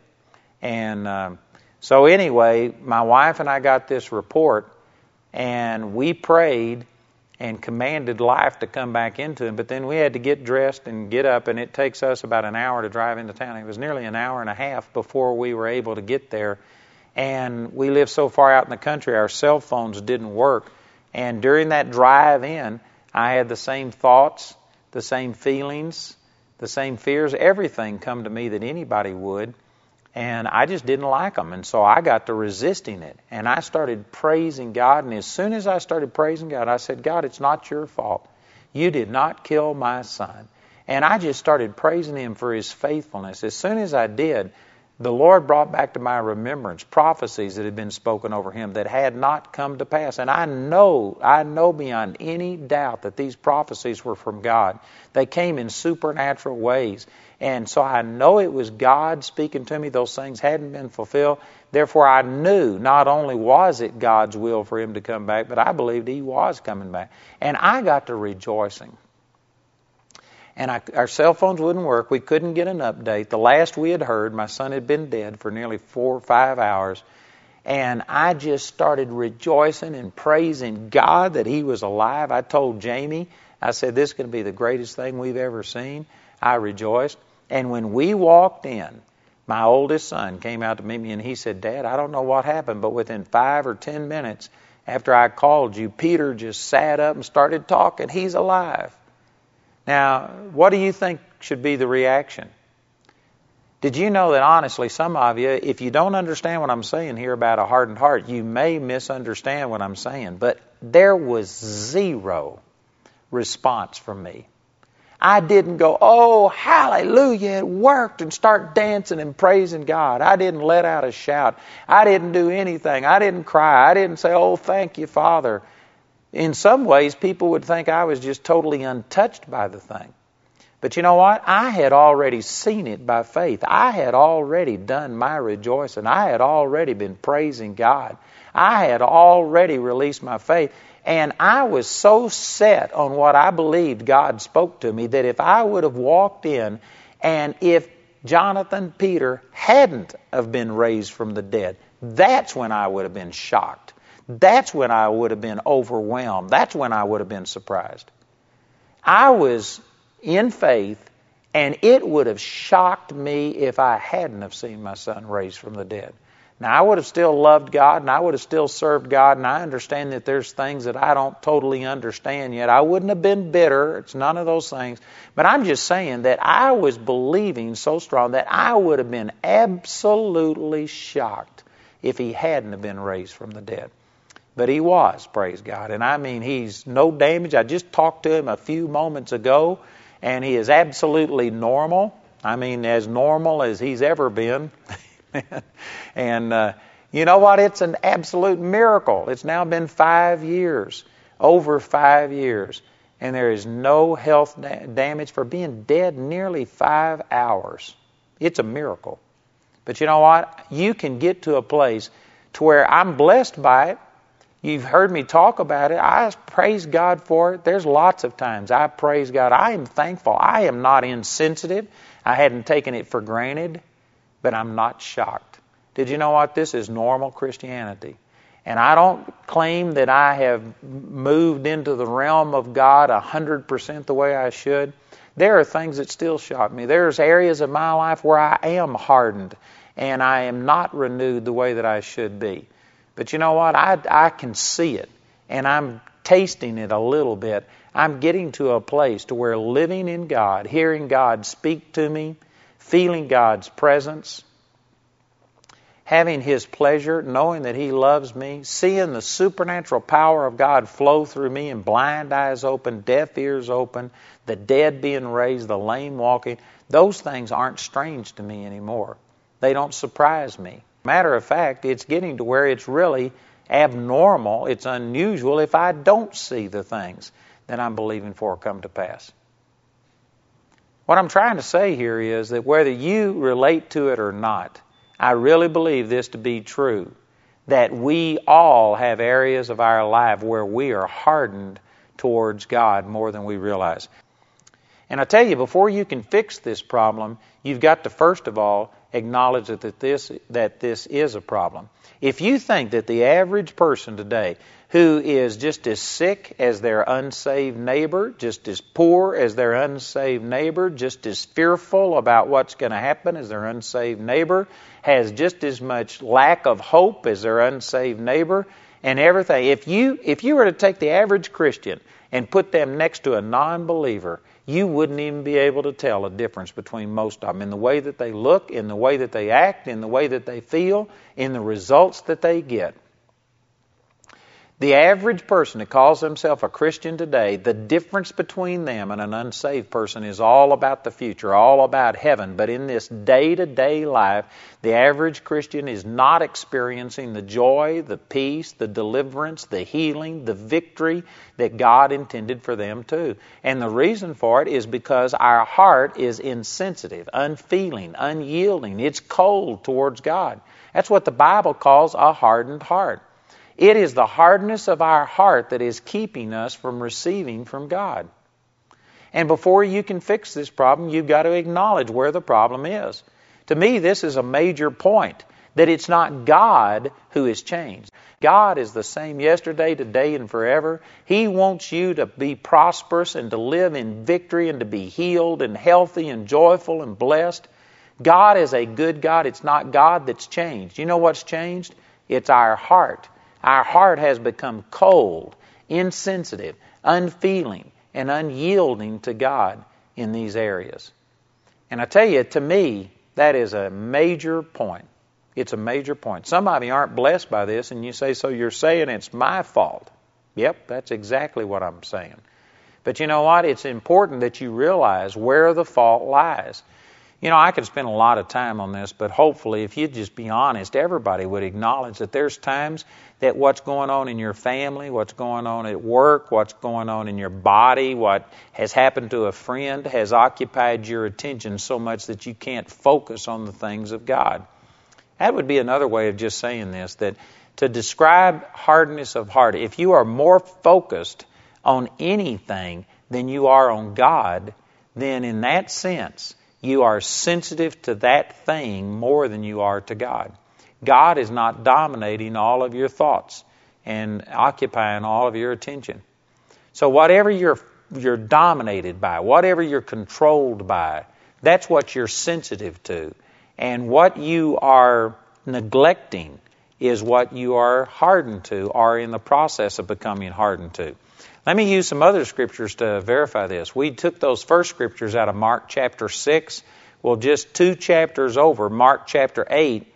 A: And so anyway, my wife and I got this report, and we prayed and commanded life to come back into him, but then we had to get dressed and get up, and it takes us about an hour to drive into town. It was nearly an hour and a half before we were able to get there, and we live so far out in the country, our cell phones didn't work, and during that drive in, I had the same thoughts, the same feelings, the same fears, everything come to me that anybody would. And I just didn't like them. And so I got to resisting it. And I started praising God. And as soon as I started praising God, I said, God, it's not your fault. You did not kill my son. And I just started praising him for his faithfulness. As soon as I did, the Lord brought back to my remembrance prophecies that had been spoken over him that had not come to pass. And I know beyond any doubt that these prophecies were from God. They came in supernatural ways. And so I know it was God speaking to me. Those things hadn't been fulfilled. Therefore, I knew not only was it God's will for him to come back, but I believed he was coming back. And I got to rejoicing. And our cell phones wouldn't work. We couldn't get an update. The last we had heard, my son had been dead for nearly 4 or 5 hours. And I just started rejoicing and praising God that he was alive. I told Jamie, I said, this is going to be the greatest thing we've ever seen. I rejoiced. And when we walked in, my oldest son came out to meet me and he said, Dad, I don't know what happened, but within 5 or 10 minutes after I called you, Peter just sat up and started talking. He's alive. Now, what do you think should be the reaction? Did you know that honestly, some of you, if you don't understand what I'm saying here about a hardened heart, you may misunderstand what I'm saying. But there was zero response from me. I didn't go, oh, hallelujah, it worked, and start dancing and praising God. I didn't let out a shout. I didn't do anything. I didn't cry. I didn't say, oh, thank you, Father. In some ways, people would think I was just totally untouched by the thing. But you know what? I had already seen it by faith. I had already done my rejoicing. I had already been praising God. I had already released my faith. And I was so set on what I believed God spoke to me that if I would have walked in and if Jonathan Peter hadn't have been raised from the dead, that's when I would have been shocked. That's when I would have been overwhelmed. That's when I would have been surprised. I was in faith, and it would have shocked me if I hadn't have seen my son raised from the dead. Now, I would have still loved God, and I would have still served God, and I understand that there's things that I don't totally understand yet. I wouldn't have been bitter. It's none of those things. But I'm just saying that I was believing so strong that I would have been absolutely shocked if he hadn't have been raised from the dead. But he was, praise God. And I mean, he's no damage. I just talked to him a few moments ago, and he is absolutely normal. I mean, as normal as he's ever been. And you know what? It's an absolute miracle. It's now been 5 years, over 5 years, and there is no health damage for being dead nearly 5 hours. It's a miracle. But you know what? You can get to a place to where I'm blessed by it. You've heard me talk about it. I praise God for it. There's lots of times I praise God. I am thankful. I am not insensitive. I hadn't taken it for granted, but I'm not shocked. Did you know what? This is normal Christianity. And I don't claim that I have moved into the realm of God 100% the way I should. There are things that still shock me. There's areas of my life where I am hardened and I am not renewed the way that I should be. But you know what? I can see it, and I'm tasting it a little bit. I'm getting to a place to where living in God, hearing God speak to me, feeling God's presence, having His pleasure, knowing that He loves me, seeing the supernatural power of God flow through me and blind eyes open, deaf ears open, the dead being raised, the lame walking, those things aren't strange to me anymore. They don't surprise me. Matter of fact, it's getting to where it's really abnormal, it's unusual if I don't see the things that I'm believing for come to pass. What I'm trying to say here is that whether you relate to it or not, I really believe this to be true, that we all have areas of our life where we are hardened towards God more than we realize. And I tell you, before you can fix this problem, you've got to first of all acknowledge that this is a problem. If you think that the average person today who is just as sick as their unsaved neighbor, just as poor as their unsaved neighbor, just as fearful about what's going to happen as their unsaved neighbor, has just as much lack of hope as their unsaved neighbor, and everything. If you were to take the average Christian and put them next to a non-believer, you wouldn't even be able to tell a difference between most of them in the way that they look, in the way that they act, in the way that they feel, in the results that they get. The average person that calls himself a Christian today, the difference between them and an unsaved person is all about the future, all about heaven. But in this day-to-day life, the average Christian is not experiencing the joy, the peace, the deliverance, the healing, the victory that God intended for them too. And the reason for it is because our heart is insensitive, unfeeling, unyielding. It's cold towards God. That's what the Bible calls a hardened heart. It is the hardness of our heart that is keeping us from receiving from God. And before you can fix this problem, you've got to acknowledge where the problem is. To me, this is a major point, that it's not God who has changed. God is the same yesterday, today, and forever. He wants you to be prosperous and to live in victory and to be healed and healthy and joyful and blessed. God is a good God. It's not God that's changed. You know what's changed? It's our heart. Our heart has become cold, insensitive, unfeeling, and unyielding to God in these areas. And I tell you, to me, that is a major point. It's a major point. Some of you aren't blessed by this, and you say, so you're saying it's my fault. Yep, that's exactly what I'm saying. But you know what? It's important that you realize where the fault lies. You know, I could spend a lot of time on this, but hopefully if you'd just be honest, everybody would acknowledge that there's times that what's going on in your family, what's going on at work, what's going on in your body, what has happened to a friend has occupied your attention so much that you can't focus on the things of God. That would be another way of just saying this, that to describe hardness of heart, if you are more focused on anything than you are on God, then in that sense, you are sensitive to that thing more than you are to God. God is not dominating all of your thoughts and occupying all of your attention. So whatever you're dominated by, whatever you're controlled by, that's what you're sensitive to. And what you are neglecting is what you are hardened to or in the process of becoming hardened to. Let me use some other scriptures to verify this. We took those first scriptures out of Mark chapter 6. Well, just 2 chapters over, Mark chapter 8,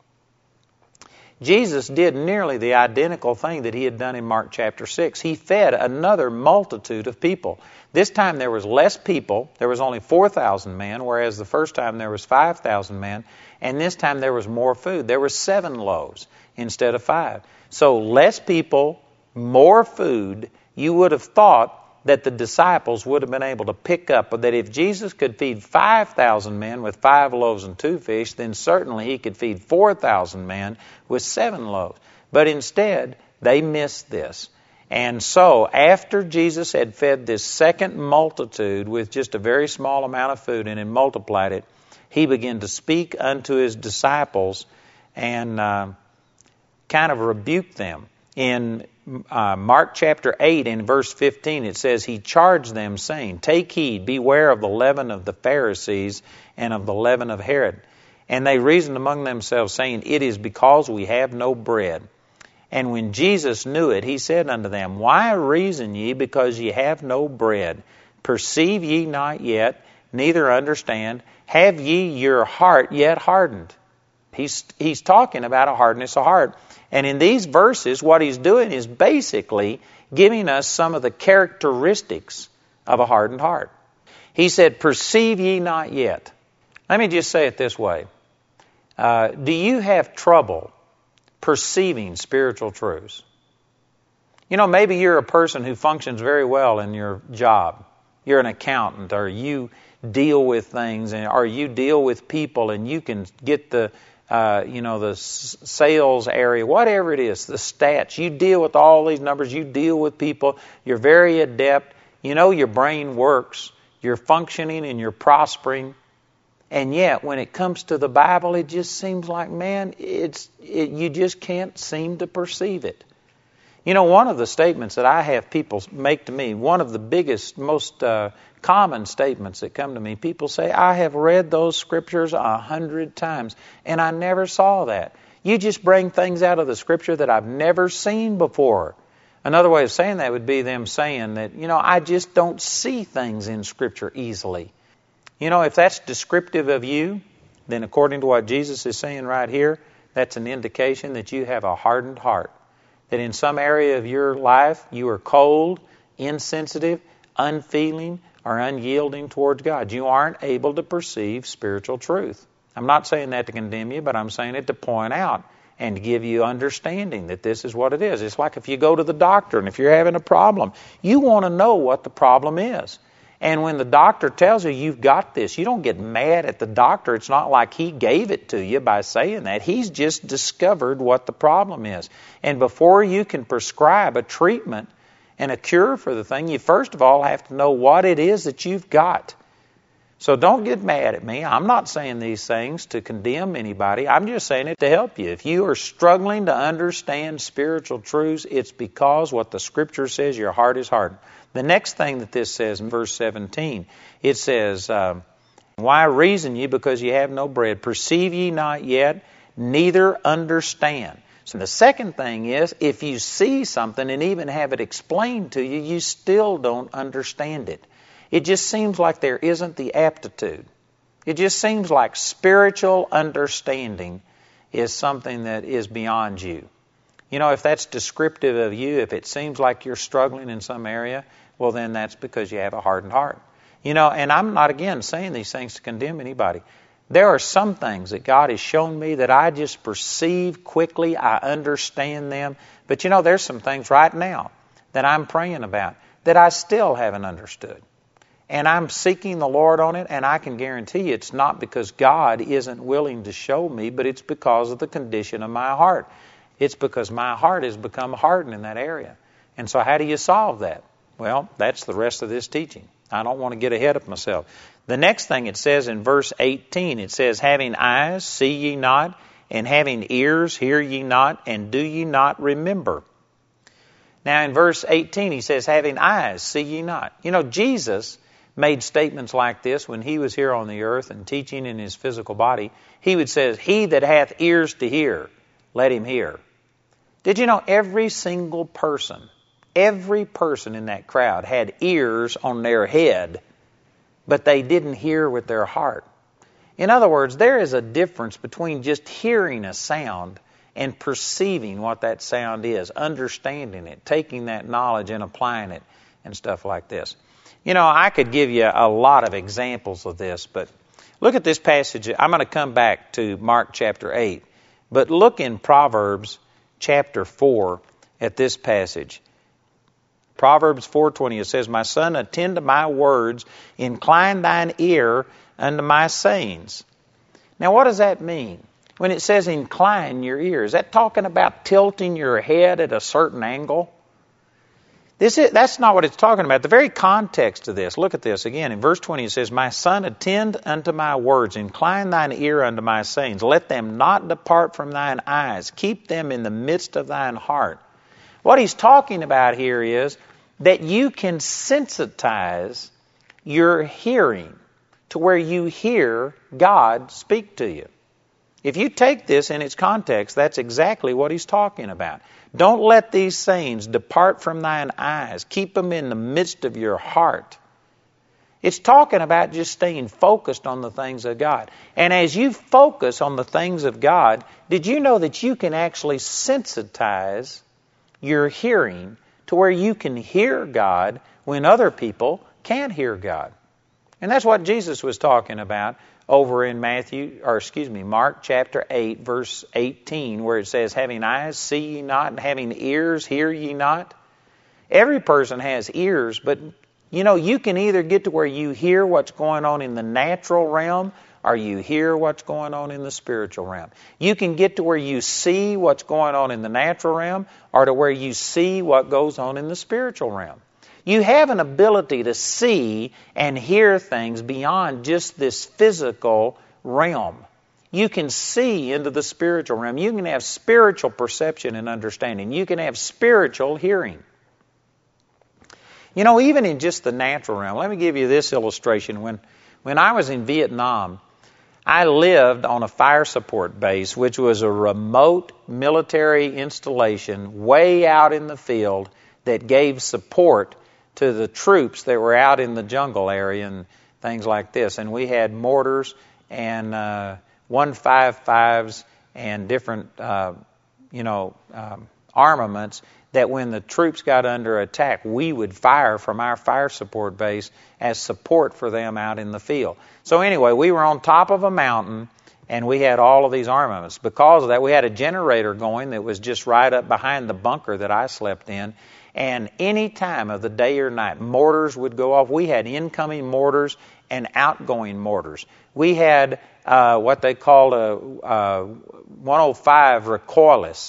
A: Jesus did nearly the identical thing that he had done in Mark chapter 6. He fed another multitude of people. This time there was less people. There was only 4,000 men, whereas the first time there was 5,000 men. And this time there was more food. There were 7 loaves instead of 5. So less people, more food. You would have thought that the disciples would have been able to pick up, but that if Jesus could feed 5,000 men with 5 loaves and 2 fish, then certainly he could feed 4,000 men with 7 loaves. But instead, they missed this. And so, after Jesus had fed this second multitude with just a very small amount of food and had multiplied it, he began to speak unto his disciples and kind of rebuke them. In Mark chapter 8 and verse 15, it says, he charged them, saying, take heed, beware of the leaven of the Pharisees and of the leaven of Herod. And they reasoned among themselves, saying, it is because we have no bread. And when Jesus knew it, he said unto them, why reason ye because ye have no bread? Perceive ye not yet, neither understand? Have ye your heart yet hardened? He's talking about a hardness of heart. And in these verses, what he's doing is basically giving us some of the characteristics of a hardened heart. He said, perceive ye not yet. Let me just say it this way. Do you have trouble perceiving spiritual truths? You know, maybe you're a person who functions very well in your job. You're an accountant, or you deal with things, or you deal with people, and you can get the sales area, whatever it is, the stats. You deal with all these numbers. You deal with people. You're very adept. You know your brain works. You're functioning and you're prospering. And yet, when it comes to the Bible, it just seems like, man, you just can't seem to perceive it. You know, one of the statements that I have people make to me, one of the biggest, most common statements that come to me, people say, I have read those scriptures 100 times, and I never saw that. You just bring things out of the scripture that I've never seen before. Another way of saying that would be them saying that, I just don't see things in scripture easily. If that's descriptive of you, then according to what Jesus is saying right here, that's an indication that you have a hardened heart. That in some area of your life you are cold, insensitive, unfeeling, or unyielding towards God. You aren't able to perceive spiritual truth. I'm not saying that to condemn you, but I'm saying it to point out and to give you understanding that this is what it is. It's like if you go to the doctor and if you're having a problem, you want to know what the problem is. And when the doctor tells you you've got this, you don't get mad at the doctor. It's not like he gave it to you by saying that. He's just discovered what the problem is. And before you can prescribe a treatment and a cure for the thing, you first of all have to know what it is that you've got. So don't get mad at me. I'm not saying these things to condemn anybody. I'm just saying it to help you. If you are struggling to understand spiritual truths, it's because what the Scripture says, your heart is hardened. The next thing that this says in verse 17, it says, why reason ye because ye have no bread? Perceive ye not yet, neither understand. So the second thing is, if you see something and even have it explained to you, you still don't understand it. It just seems like there isn't the aptitude. It just seems like spiritual understanding is something that is beyond you. You know, if that's descriptive of you, if it seems like you're struggling in some area, well, then that's because you have a hardened heart. You know, and I'm not, again, saying these things to condemn anybody. There are some things that God has shown me that I just perceive quickly. I understand them. But, you know, there's some things right now that I'm praying about that I still haven't understood. And I'm seeking the Lord on it, and I can guarantee you it's not because God isn't willing to show me, but it's because of the condition of my heart. It's because my heart has become hardened in that area. And so how do you solve that? Well, that's the rest of this teaching. I don't want to get ahead of myself. The next thing it says in verse 18, it says, having eyes, see ye not, and having ears, hear ye not, and do ye not remember. Now in verse 18 he says, having eyes, see ye not. You know, Jesus made statements like this when he was here on the earth and teaching in his physical body. He would say, he that hath ears to hear, let him hear. Did you know every single person in that crowd had ears on their head, but they didn't hear with their heart? In other words, there is a difference between just hearing a sound and perceiving what that sound is, understanding it, taking that knowledge and applying it, and stuff like this. You know, I could give you a lot of examples of this, but look at this passage. I'm going to come back to Mark chapter 8, but look in Proverbs chapter 4 at this passage. Proverbs 4:20, it says, my son, attend to my words, incline thine ear unto my sayings. Now, what does that mean? When it says incline your ear, is that talking about tilting your head at a certain angle? That's not what it's talking about. The very context of this, look at this again. In verse 20 it says, my son, attend unto my words, incline thine ear unto my sayings. Let them not depart from thine eyes. Keep them in the midst of thine heart. What he's talking about here is that you can sensitize your hearing to where you hear God speak to you. If you take this in its context, that's exactly what he's talking about. Don't let these sayings depart from thine eyes. Keep them in the midst of your heart. It's talking about just staying focused on the things of God. And as you focus on the things of God, did you know that you can actually sensitize your hearing to where you can hear God when other people can't hear God? And that's what Jesus was talking about over in Mark chapter 8, verse 18, where it says, having eyes, see ye not, and having ears, hear ye not. Every person has ears, but you know, you can either get to where you hear what's going on in the natural realm, or you hear what's going on in the spiritual realm. You can get to where you see what's going on in the natural realm, or to where you see what goes on in the spiritual realm. You have an ability to see and hear things beyond just this physical realm. You can see into the spiritual realm. You can have spiritual perception and understanding. You can have spiritual hearing. You know, even in just the natural realm, let me give you this illustration. When I was in Vietnam, I lived on a fire support base, which was a remote military installation way out in the field that gave support to the troops that were out in the jungle area and things like this. And we had mortars and 155s and different, armaments that when the troops got under attack, we would fire from our fire support base as support for them out in the field. So anyway, we were on top of a mountain and we had all of these armaments. Because of that, we had a generator going that was just right up behind the bunker that I slept in. And any time of the day or night, mortars would go off. We had incoming mortars and outgoing mortars. We had what they called a 105 recoilless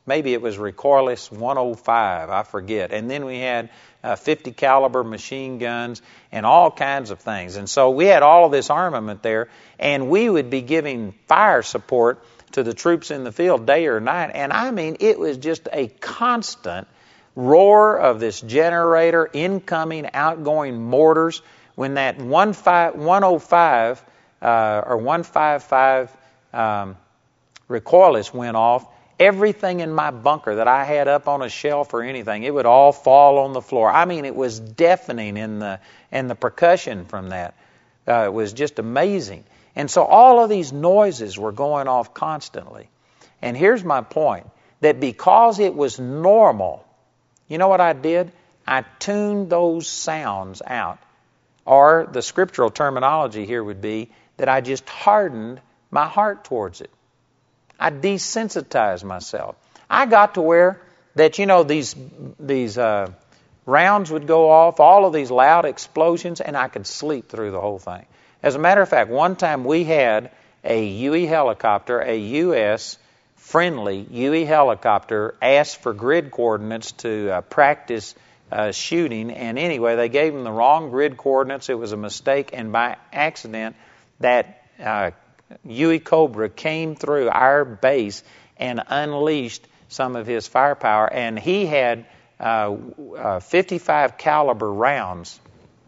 A: maybe it was Recoilless 105, I forget. And then we had 50 caliber machine guns and all kinds of things. And so we had all of this armament there, and we would be giving fire support to the troops in the field day or night. And I mean, it was just a constant roar of this generator, incoming, outgoing mortars. When that 105 or 155 Recoilless went off, everything in my bunker that I had up on a shelf or anything, it would all fall on the floor. I mean, it was deafening in the percussion from that. It was just amazing. And so all of these noises were going off constantly. And here's my point, that because it was normal, you know what I did? I tuned those sounds out. Or the scriptural terminology here would be that I just hardened my heart towards it. I desensitized myself. I got to where that, you know, these rounds would go off, all of these loud explosions, and I could sleep through the whole thing. As a matter of fact, one time we had a UE helicopter, a U.S. friendly UE helicopter, asked for grid coordinates to practice shooting, and anyway, they gave them the wrong grid coordinates. It was a mistake, and by accident, that Huey Cobra came through our base and unleashed some of his firepower, and he had 55 caliber rounds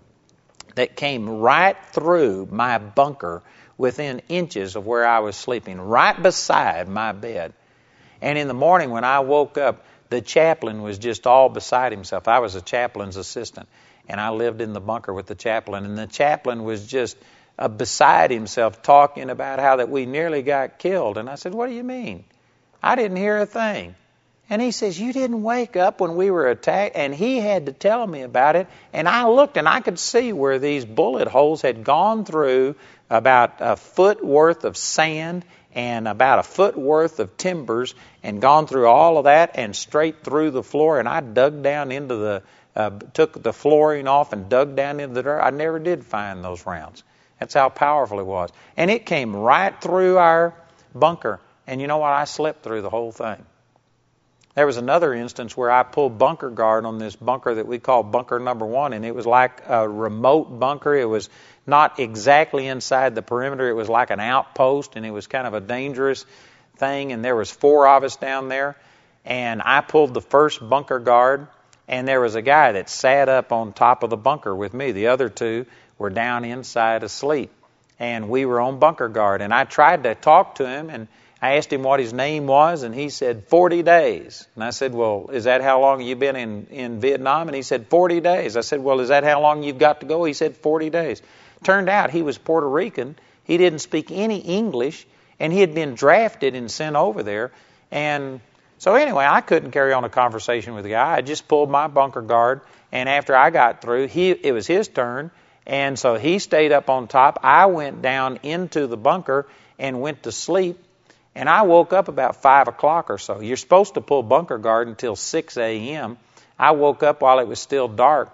A: that came right through my bunker within inches of where I was sleeping, right beside my bed. And in the morning when I woke up, the chaplain was just all beside himself. I was a chaplain's assistant, and I lived in the bunker with the chaplain, and the chaplain was just beside himself talking about how that we nearly got killed. And I said, what do you mean? I didn't hear a thing. And he says, you didn't wake up when we were attacked? And he had to tell me about it. And I looked, and I could see where these bullet holes had gone through about a foot worth of sand and about a foot worth of timbers and gone through all of that and straight through the floor. And I dug down into took the flooring off and dug down into the dirt. I never did find those rounds. That's how powerful it was. And it came right through our bunker. And you know what? I slept through the whole thing. There was another instance where I pulled bunker guard on this bunker that we call bunker number 1, and it was like a remote bunker. It was not exactly inside the perimeter. It was like an outpost, and it was kind of a dangerous thing, and there was 4 of us down there. And I pulled the first bunker guard, and there was a guy that sat up on top of the bunker with me. The other 2 were down inside asleep, and we were on bunker guard. And I tried to talk to him, and I asked him what his name was, and he said 40 days. And I said, well, is that how long you've been in Vietnam? And he said 40 days. I said, well, is that how long you've got to go? He said 40 days. Turned out he was Puerto Rican. He didn't speak any English, and he had been drafted and sent over there. And so anyway, I couldn't carry on a conversation with the guy. I just pulled my bunker guard, and after I got through, it was his turn. And so he stayed up on top. I went down into the bunker and went to sleep. And I woke up about 5 o'clock or so. You're supposed to pull bunker guard until 6 a.m. I woke up while it was still dark.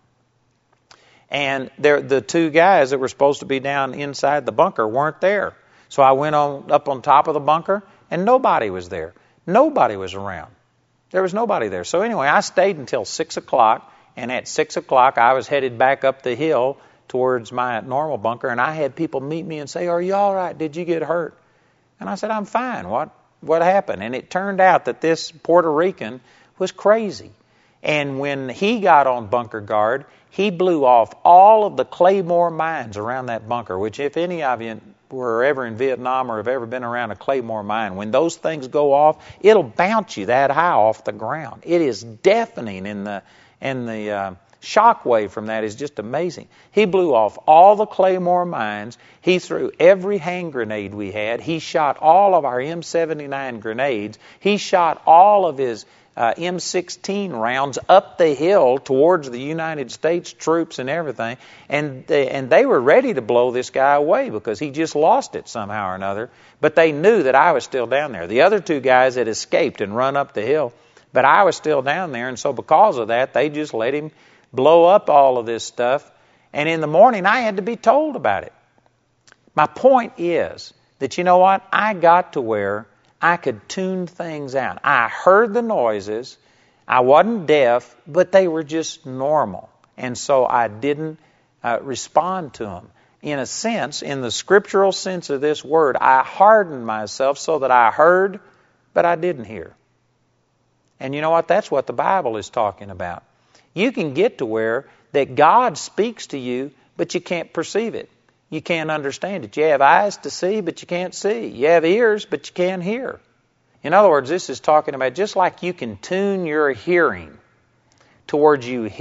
A: And the 2 guys that were supposed to be down inside the bunker weren't there. So I went up on top of the bunker, and nobody was there. Nobody was around. There was nobody there. So anyway, I stayed until 6 o'clock, and at 6 o'clock I was headed back up the hill towards my normal bunker, and I had people meet me and say, are you all right? Did you get hurt? And I said, I'm fine. What happened? And it turned out that this Puerto Rican was crazy. And when he got on bunker guard, he blew off all of the Claymore mines around that bunker, which if any of you were ever in Vietnam or have ever been around a Claymore mine, when those things go off, it'll bounce you that high off the ground. It is deafening, and the shock wave from that is just amazing. He blew off all the Claymore mines. He threw every hand grenade we had. He shot all of our M79 grenades. He shot all of his M16 rounds up the hill towards the United States troops and everything. And they were ready to blow this guy away because he just lost it somehow or another. But they knew that I was still down there. The other 2 guys had escaped and run up the hill, but I was still down there. And so because of that, they just let him blow up all of this stuff. And in the morning, I had to be told about it. My point is that, you know what? I got to where I could tune things out. I heard the noises. I wasn't deaf, but they were just normal. And so I didn't respond to them. In a sense, in the scriptural sense of this word, I hardened myself so that I heard, but I didn't hear. And you know what? That's what the Bible is talking about. You can get to where that God speaks to you, but you can't perceive it. You can't understand it. You have eyes to see, but you can't see. You have ears, but you can't hear. In other words, this is talking about just like you can tune your hearing to where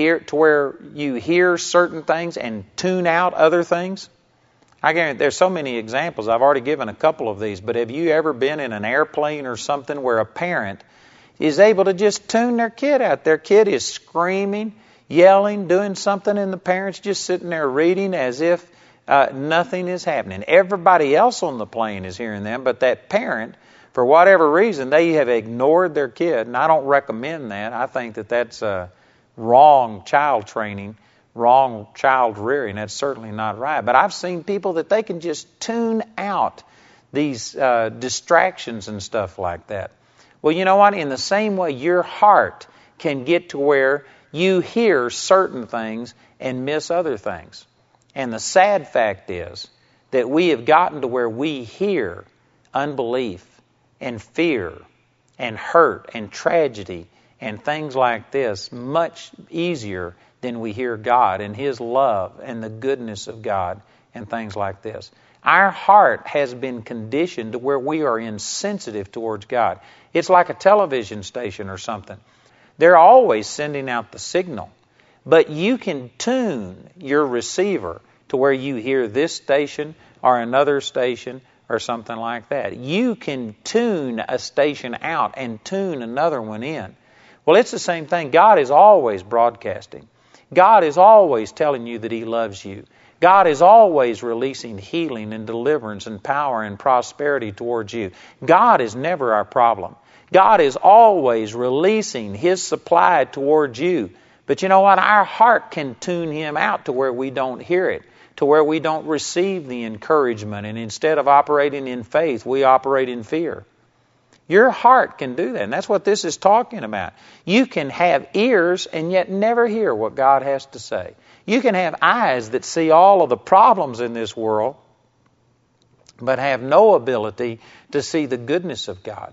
A: you hear certain things and tune out other things. I guarantee there's so many examples. I've already given a couple of these, but have you ever been in an airplane or something where a parent is able to just tune their kid out? Their kid is screaming, yelling, doing something, and the parent's just sitting there reading as if nothing is happening. Everybody else on the plane is hearing them, but that parent, for whatever reason, they have ignored their kid, and I don't recommend that. I think that that's wrong child training, wrong child rearing. That's certainly not right. But I've seen people that they can just tune out these distractions and stuff like that. Well, you know what? In the same way, your heart can get to where you hear certain things and miss other things. And the sad fact is that we have gotten to where we hear unbelief and fear and hurt and tragedy and things like this much easier than we hear God and His love and the goodness of God and things like this. Our heart has been conditioned to where we are insensitive towards God. It's like a television station or something. They're always sending out the signal. But you can tune your receiver to where you hear this station or another station or something like that. You can tune a station out and tune another one in. Well, it's the same thing. God is always broadcasting. God is always telling you that He loves you. God is always releasing healing and deliverance and power and prosperity towards you. God is never our problem. God is always releasing His supply towards you. But you know what? Our heart can tune Him out to where we don't hear it, to where we don't receive the encouragement, and instead of operating in faith, we operate in fear. Your heart can do that, and that's what this is talking about. You can have ears and yet never hear what God has to say. You can have eyes that see all of the problems in this world, but have no ability to see the goodness of God.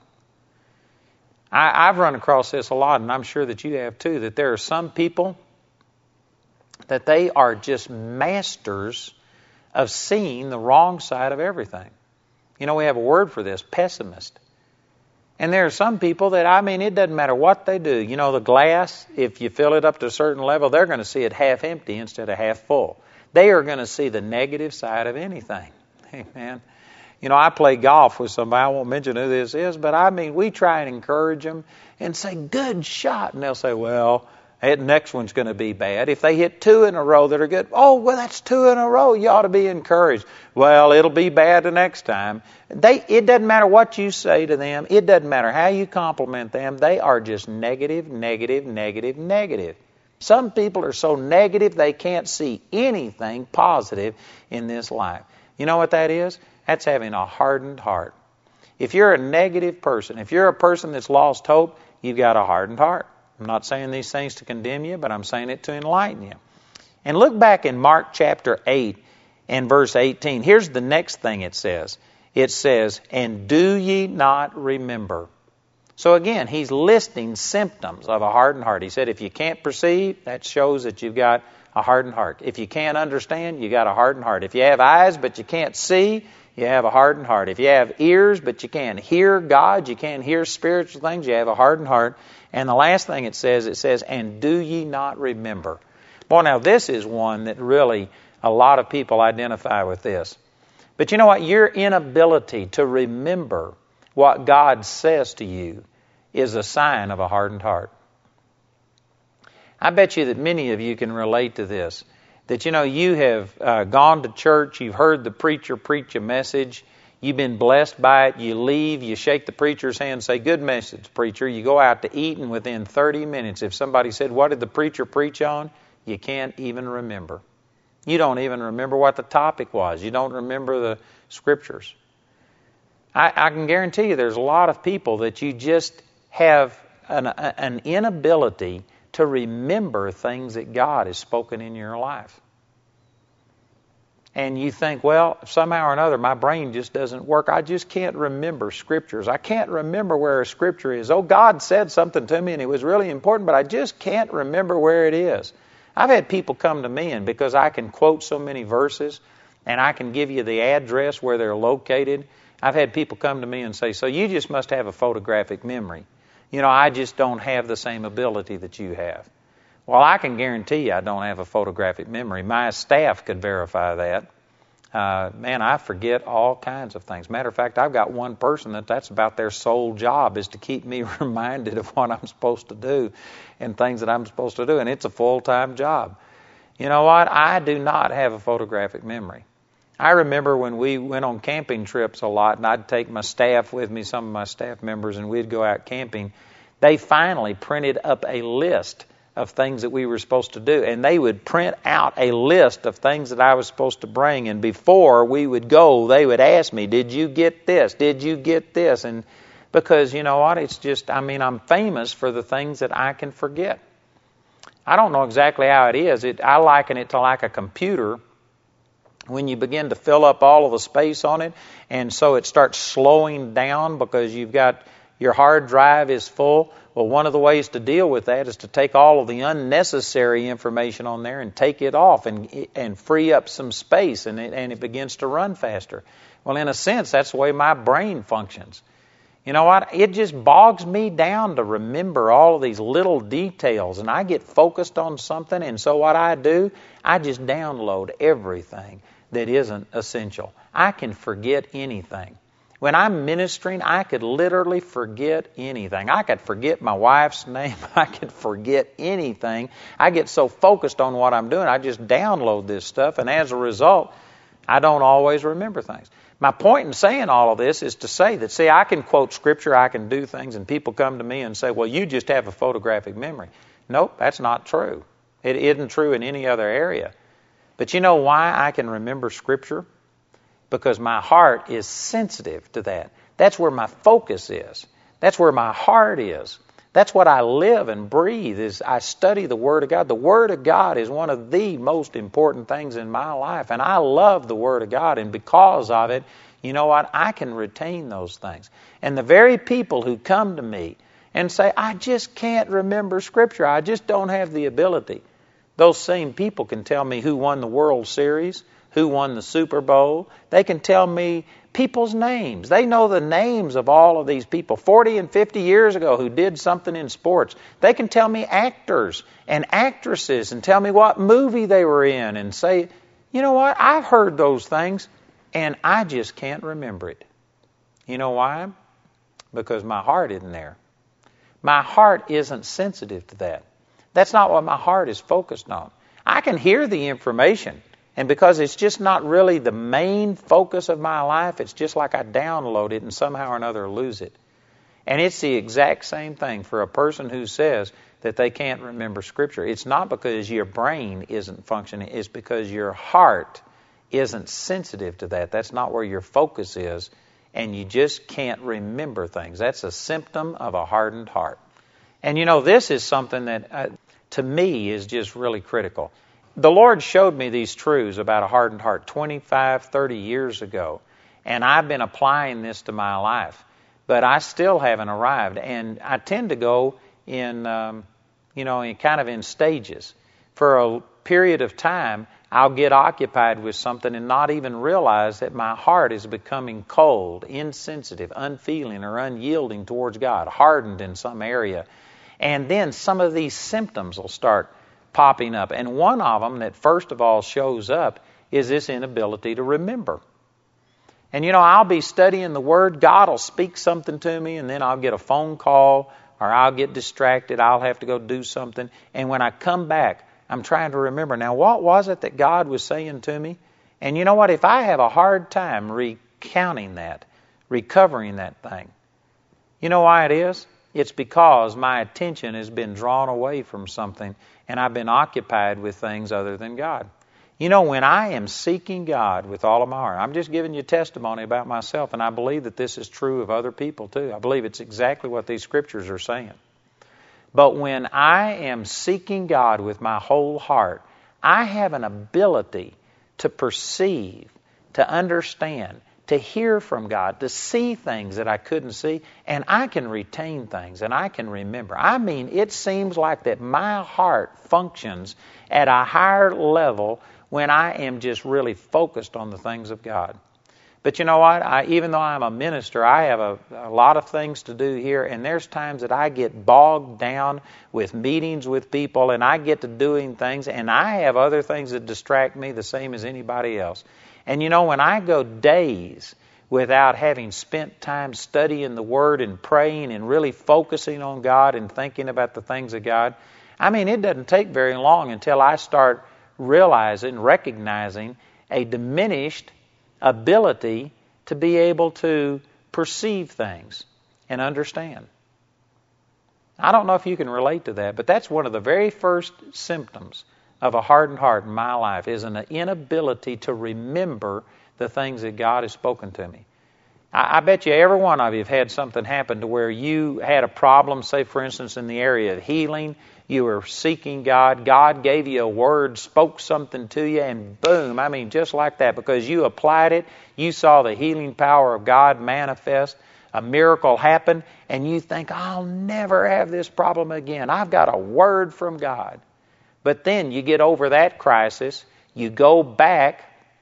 A: I've run across this a lot, and I'm sure that you have too, that there are some people that they are just masters of seeing the wrong side of everything. You know, we have a word for this, pessimist. And there are some people that, it doesn't matter what they do. You know, the glass, if you fill it up to a certain level, they're going to see it half empty instead of half full. They are going to see the negative side of anything. Amen. You know, I play golf with somebody. I won't mention who this is, but we try and encourage them and say, good shot. And they'll say, well, that next one's going to be bad. If they hit 2 in a row that are good, oh, well, that's 2 in a row. You ought to be encouraged. Well, it'll be bad the next time. It doesn't matter what you say to them. It doesn't matter how you compliment them. They are just negative, negative, negative, negative. Some people are so negative they can't see anything positive in this life. You know what that is? That's having a hardened heart. If you're a negative person, if you're a person that's lost hope, you've got a hardened heart. I'm not saying these things to condemn you, but I'm saying it to enlighten you. And look back in Mark chapter 8 and verse 18. Here's the next thing it says. It says, and do ye not remember? So again, he's listing symptoms of a hardened heart. He said if you can't perceive, that shows that you've got a hardened heart. If you can't understand, you got a hardened heart. If you have eyes but you can't see, you have a hardened heart. If you have ears but you can't hear God, you can't hear spiritual things, you have a hardened heart. And the last thing it says, and do ye not remember? Boy, now this is one that really a lot of people identify with this. But you know what? Your inability to remember what God says to you is a sign of a hardened heart. I bet you that many of you can relate to this. That, you know, you have gone to church, you've heard the preacher preach a message, you've been blessed by it, you leave, you shake the preacher's hand and say, good message, preacher. You go out to eat, and within 30 minutes, if somebody said, what did the preacher preach on? You can't even remember. You don't even remember what the topic was. You don't remember the scriptures. I can guarantee you there's a lot of people that you just have an inability to remember things that God has spoken in your life. And you think, well, somehow or another, my brain just doesn't work. I just can't remember scriptures. I can't remember where a scripture is. Oh, God said something to me and it was really important, but I just can't remember where it is. I've had people come to me, and because I can quote so many verses and I can give you the address where they're located, I've had people come to me and say, so you just must have a photographic memory. You know, I just don't have the same ability that you have. Well, I can guarantee you I don't have a photographic memory. My staff could verify that. Man, I forget all kinds of things. Matter of fact, I've got one person that's about their sole job is to keep me reminded of what I'm supposed to do and things that I'm supposed to do, and it's a full-time job. You know what? I do not have a photographic memory. I remember when we went on camping trips a lot, and I'd take my staff with me, some of my staff members, and we'd go out camping. They finally printed up a list of things that we were supposed to do, and they would print out a list of things that I was supposed to bring, and before we would go, they would ask me, did you get this? Did you get this? And because, you know what, it's just, I'm famous for the things that I can forget. I don't know exactly how it is. I liken it to like a computer. When you begin to fill up all of the space on it, and so it starts slowing down because you've got your hard drive is full. Well, one of the ways to deal with that is to take all of the unnecessary information on there and take it off and free up some space, and it begins to run faster. Well, in a sense, that's the way my brain functions. You know what? It just bogs me down to remember all of these little details, and I get focused on something, and so what I do, I just download everything that isn't essential. I can forget anything. When I'm ministering, I could literally forget anything. I could forget my wife's name. I could forget anything. I get so focused on what I'm doing, I just download this stuff, and as a result, I don't always remember things. My point in saying all of this is to say that, see, I can quote Scripture, I can do things, and people come to me and say, well, you just have a photographic memory. Nope, that's not true. It isn't true in any other area. But you know why I can remember Scripture? Because my heart is sensitive to that. That's where my focus is. That's where my heart is. That's what I live and breathe, is I study the Word of God. The Word of God is one of the most important things in my life, and I love the Word of God, and because of it, you know what? I can retain those things. And the very people who come to me and say, I just can't remember Scripture, I just don't have the ability, those same people can tell me who won the World Series, who won the Super Bowl. They can tell me people's names. They know the names of all of these people 40 and 50 years ago who did something in sports. They can tell me actors and actresses and tell me what movie they were in and say, you know what, I've heard those things and I just can't remember it. You know why? Because my heart isn't there. My heart isn't sensitive to that. That's not what my heart is focused on. I can hear the information, and because it's just not really the main focus of my life, it's just like I download it and somehow or another lose it. And it's the exact same thing for a person who says that they can't remember Scripture. It's not because your brain isn't functioning, it's because your heart isn't sensitive to that. That's not where your focus is, and you just can't remember things. That's a symptom of a hardened heart. And you know, this is something that to me is just really critical. The Lord showed me these truths about a hardened heart 25, 30 years ago, and I've been applying this to my life, but I still haven't arrived. And I tend to go in kind of in stages. For a period of time, I'll get occupied with something and not even realize that my heart is becoming cold, insensitive, unfeeling, or unyielding towards God, hardened in some area. And then some of these symptoms will start popping up. And one of them that first of all shows up is this inability to remember. And you know, I'll be studying the Word, God will speak something to me, and then I'll get a phone call, or I'll get distracted, I'll have to go do something. And when I come back, I'm trying to remember, now what was it that God was saying to me? And you know what, if I have a hard time recounting that, recovering that thing, you know why it is? It's because my attention has been drawn away from something and I've been occupied with things other than God. You know, when I am seeking God with all of my heart, I'm just giving you testimony about myself, and I believe that this is true of other people too. I believe it's exactly what these scriptures are saying. But when I am seeking God with my whole heart, I have an ability to perceive, to understand, to hear from God, to see things that I couldn't see, and I can retain things, and I can remember. I mean, it seems like that my heart functions at a higher level when I am just really focused on the things of God. But you know what? Even though I'm a minister, I have a lot of things to do here, and there's times that I get bogged down with meetings with people, and I get to doing things, and I have other things that distract me the same as anybody else. And you know, when I go days without having spent time studying the Word and praying and really focusing on God and thinking about the things of God, I mean, it doesn't take very long until I start realizing, recognizing a diminished ability to be able to perceive things and understand. I don't know if you can relate to that, but that's one of the very first symptoms of a hardened heart in my life, is an inability to remember the things that God has spoken to me. I bet you every one of you have had something happen to where you had a problem, say for instance in the area of healing. You were seeking God. God gave you a word, spoke something to you, and boom, I mean just like that, because you applied it, you saw the healing power of God manifest, a miracle happen, and you think, I'll never have this problem again. I've got a word from God. But then you get over that crisis, you go back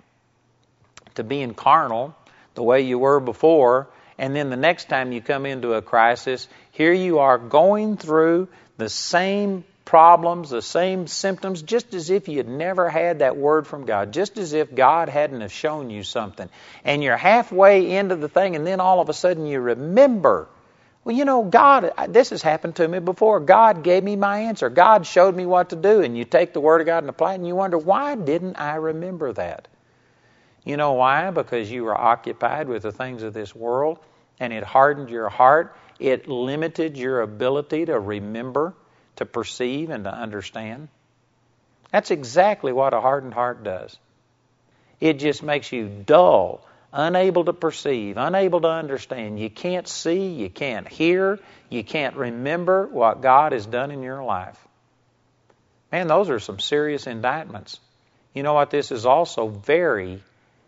A: to being carnal the way you were before, and then the next time you come into a crisis, here you are going through the same problems, the same symptoms, just as if you had never had that word from God, just as if God hadn't have shown you something. And you're halfway into the thing, and then all of a sudden you remember, well, you know, God, this has happened to me before. God gave me my answer. God showed me what to do. And you take the Word of God and apply it, and you wonder, why didn't I remember that? You know why? Because you were occupied with the things of this world, and it hardened your heart. It limited your ability to remember, to perceive, and to understand. That's exactly what a hardened heart does. It just makes you dull, unable to perceive, unable to understand. You can't see, you can't hear, you can't remember what God has done in your life. Man, those are some serious indictments. You know what? This is also very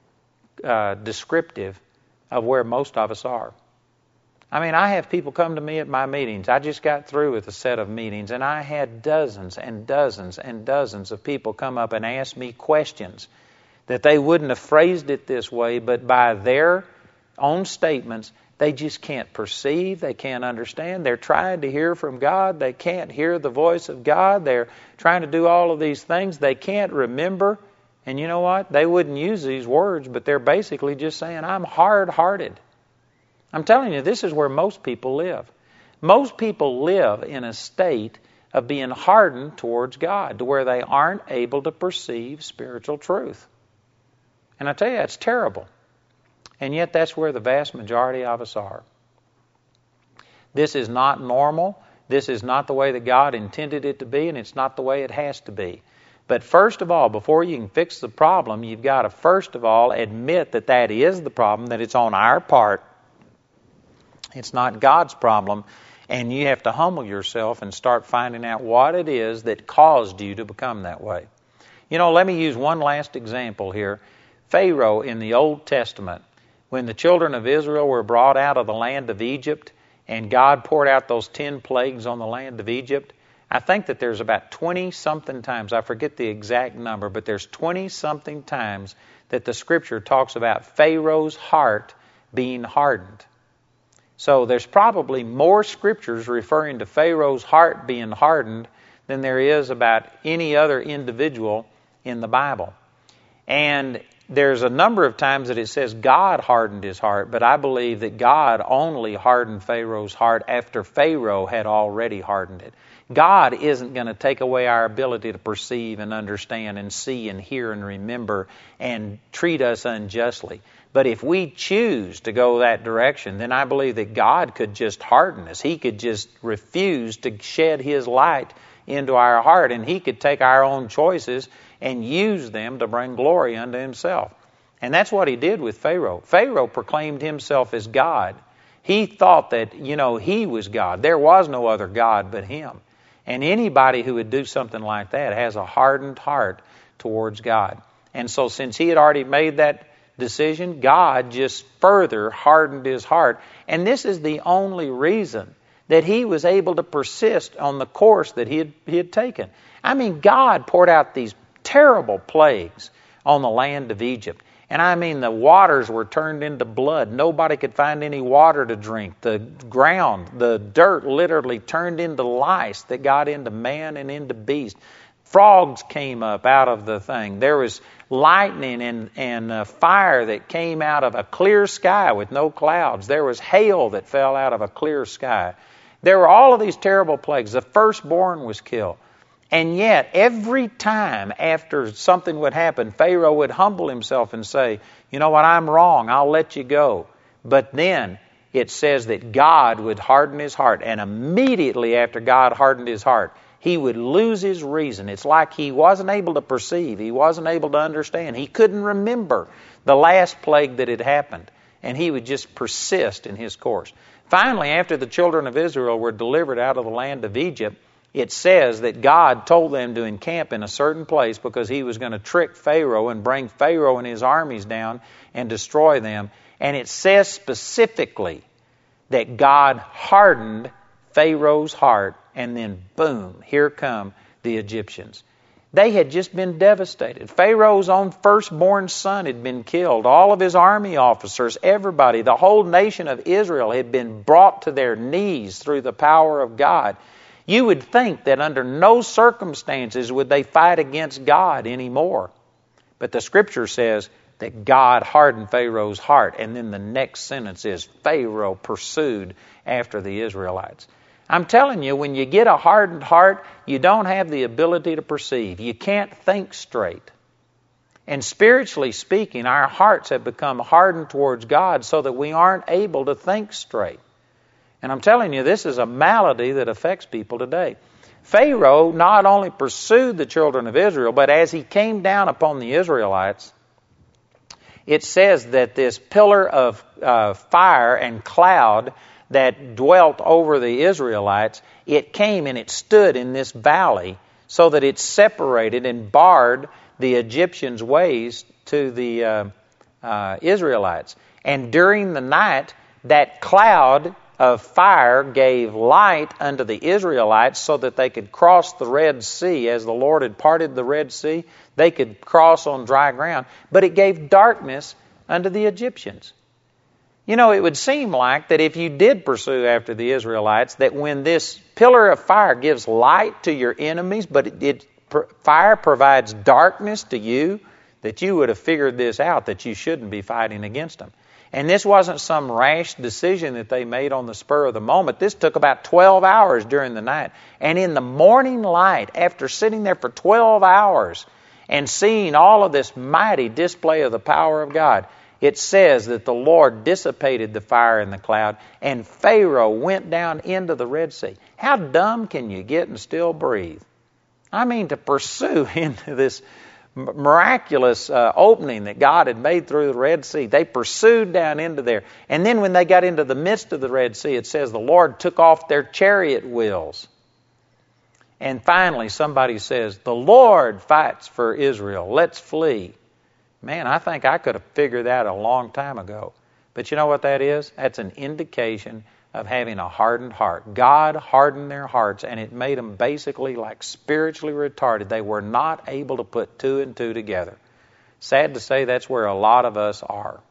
A: descriptive of where most of us are. I mean, I have people come to me at my meetings. I just got through with a set of meetings, and I had dozens and dozens and dozens of people come up and ask me questions that they wouldn't have phrased it this way, but by their own statements, they just can't perceive, they can't understand. They're trying to hear from God. They can't hear the voice of God. They're trying to do all of these things. They can't remember. And you know what? They wouldn't use these words, but they're basically just saying, I'm hard-hearted. I'm telling you, this is where most people live. Most people live in a state of being hardened towards God, to where they aren't able to perceive spiritual truth. And I tell you, that's terrible. And yet that's where the vast majority of us are. This is not normal. This is not the way that God intended it to be, and it's not the way it has to be. But first of all, before you can fix the problem, you've got to first of all admit that that is the problem, that it's on our part. It's not God's problem. And you have to humble yourself and start finding out what it is that caused you to become that way. You know, let me use one last example here. Pharaoh in the Old Testament, when the children of Israel were brought out of the land of Egypt and God poured out those 10 plagues on the land of Egypt, I think that there's about 20-something times, I forget the exact number, but there's 20-something times that the Scripture talks about Pharaoh's heart being hardened. So there's probably more Scriptures referring to Pharaoh's heart being hardened than there is about any other individual in the Bible. And there's a number of times that it says God hardened his heart, but I believe that God only hardened Pharaoh's heart after Pharaoh had already hardened it. God isn't going to take away our ability to perceive and understand and see and hear and remember and treat us unjustly. But if we choose to go that direction, then I believe that God could just harden us. He could just refuse to shed His light into our heart, and He could take our own choices and use them to bring glory unto himself. And that's what he did with Pharaoh. Pharaoh proclaimed himself as God. He thought that, he was God. There was no other God but him. And anybody who would do something like that has a hardened heart towards God. And so since he had already made that decision, God just further hardened his heart. And this is the only reason that he was able to persist on the course that he had taken. I mean, God poured out these terrible plagues on the land of Egypt. And I mean, the waters were turned into blood. Nobody could find any water to drink. The ground, the dirt literally turned into lice that got into man and into beast. Frogs came up out of the thing. There was lightning and fire that came out of a clear sky with no clouds. There was hail that fell out of a clear sky. There were all of these terrible plagues. The firstborn was killed. And yet, every time after something would happen, Pharaoh would humble himself and say, you know what, I'm wrong, I'll let you go. But then it says that God would harden his heart. And immediately after God hardened his heart, he would lose his reason. It's like he wasn't able to perceive. He wasn't able to understand. He couldn't remember the last plague that had happened. And he would just persist in his course. Finally, after the children of Israel were delivered out of the land of Egypt, it says that God told them to encamp in a certain place because he was going to trick Pharaoh and bring Pharaoh and his armies down and destroy them. And it says specifically that God hardened Pharaoh's heart, and then boom, here come the Egyptians. They had just been devastated. Pharaoh's own firstborn son had been killed. All of his army officers, everybody, the whole nation of Israel had been brought to their knees through the power of God. You would think that under no circumstances would they fight against God anymore. But the Scripture says that God hardened Pharaoh's heart. And then the next sentence is, Pharaoh pursued after the Israelites. I'm telling you, when you get a hardened heart, you don't have the ability to perceive. You can't think straight. And spiritually speaking, our hearts have become hardened towards God so that we aren't able to think straight. And I'm telling you, this is a malady that affects people today. Pharaoh not only pursued the children of Israel, but as he came down upon the Israelites, it says that this pillar of fire and cloud that dwelt over the Israelites, it came and it stood in this valley so that it separated and barred the Egyptians' ways to the Israelites. And during the night, that cloud of fire gave light unto the Israelites so that they could cross the Red Sea. As the Lord had parted the Red Sea, they could cross on dry ground. But it gave darkness unto the Egyptians. You know, it would seem like that if you did pursue after the Israelites, that when this pillar of fire gives light to your enemies, but fire provides darkness to you, that you would have figured this out, that you shouldn't be fighting against them. And this wasn't some rash decision that they made on the spur of the moment. This took about 12 hours during the night. And in the morning light, after sitting there for 12 hours and seeing all of this mighty display of the power of God, it says that the Lord dissipated the fire in the cloud, and Pharaoh went down into the Red Sea. How dumb can you get and still breathe? I mean, to pursue into this miraculous opening that God had made through the Red Sea. They pursued down into there. And then when they got into the midst of the Red Sea, it says the Lord took off their chariot wheels. And finally somebody says, the Lord fights for Israel. Let's flee. Man, I think I could have figured that a long time ago. But you know what that is? That's an indication of having a hardened heart. God hardened their hearts, and it made them basically like spiritually retarded. They were not able to put two and two together. Sad to say, that's where a lot of us are.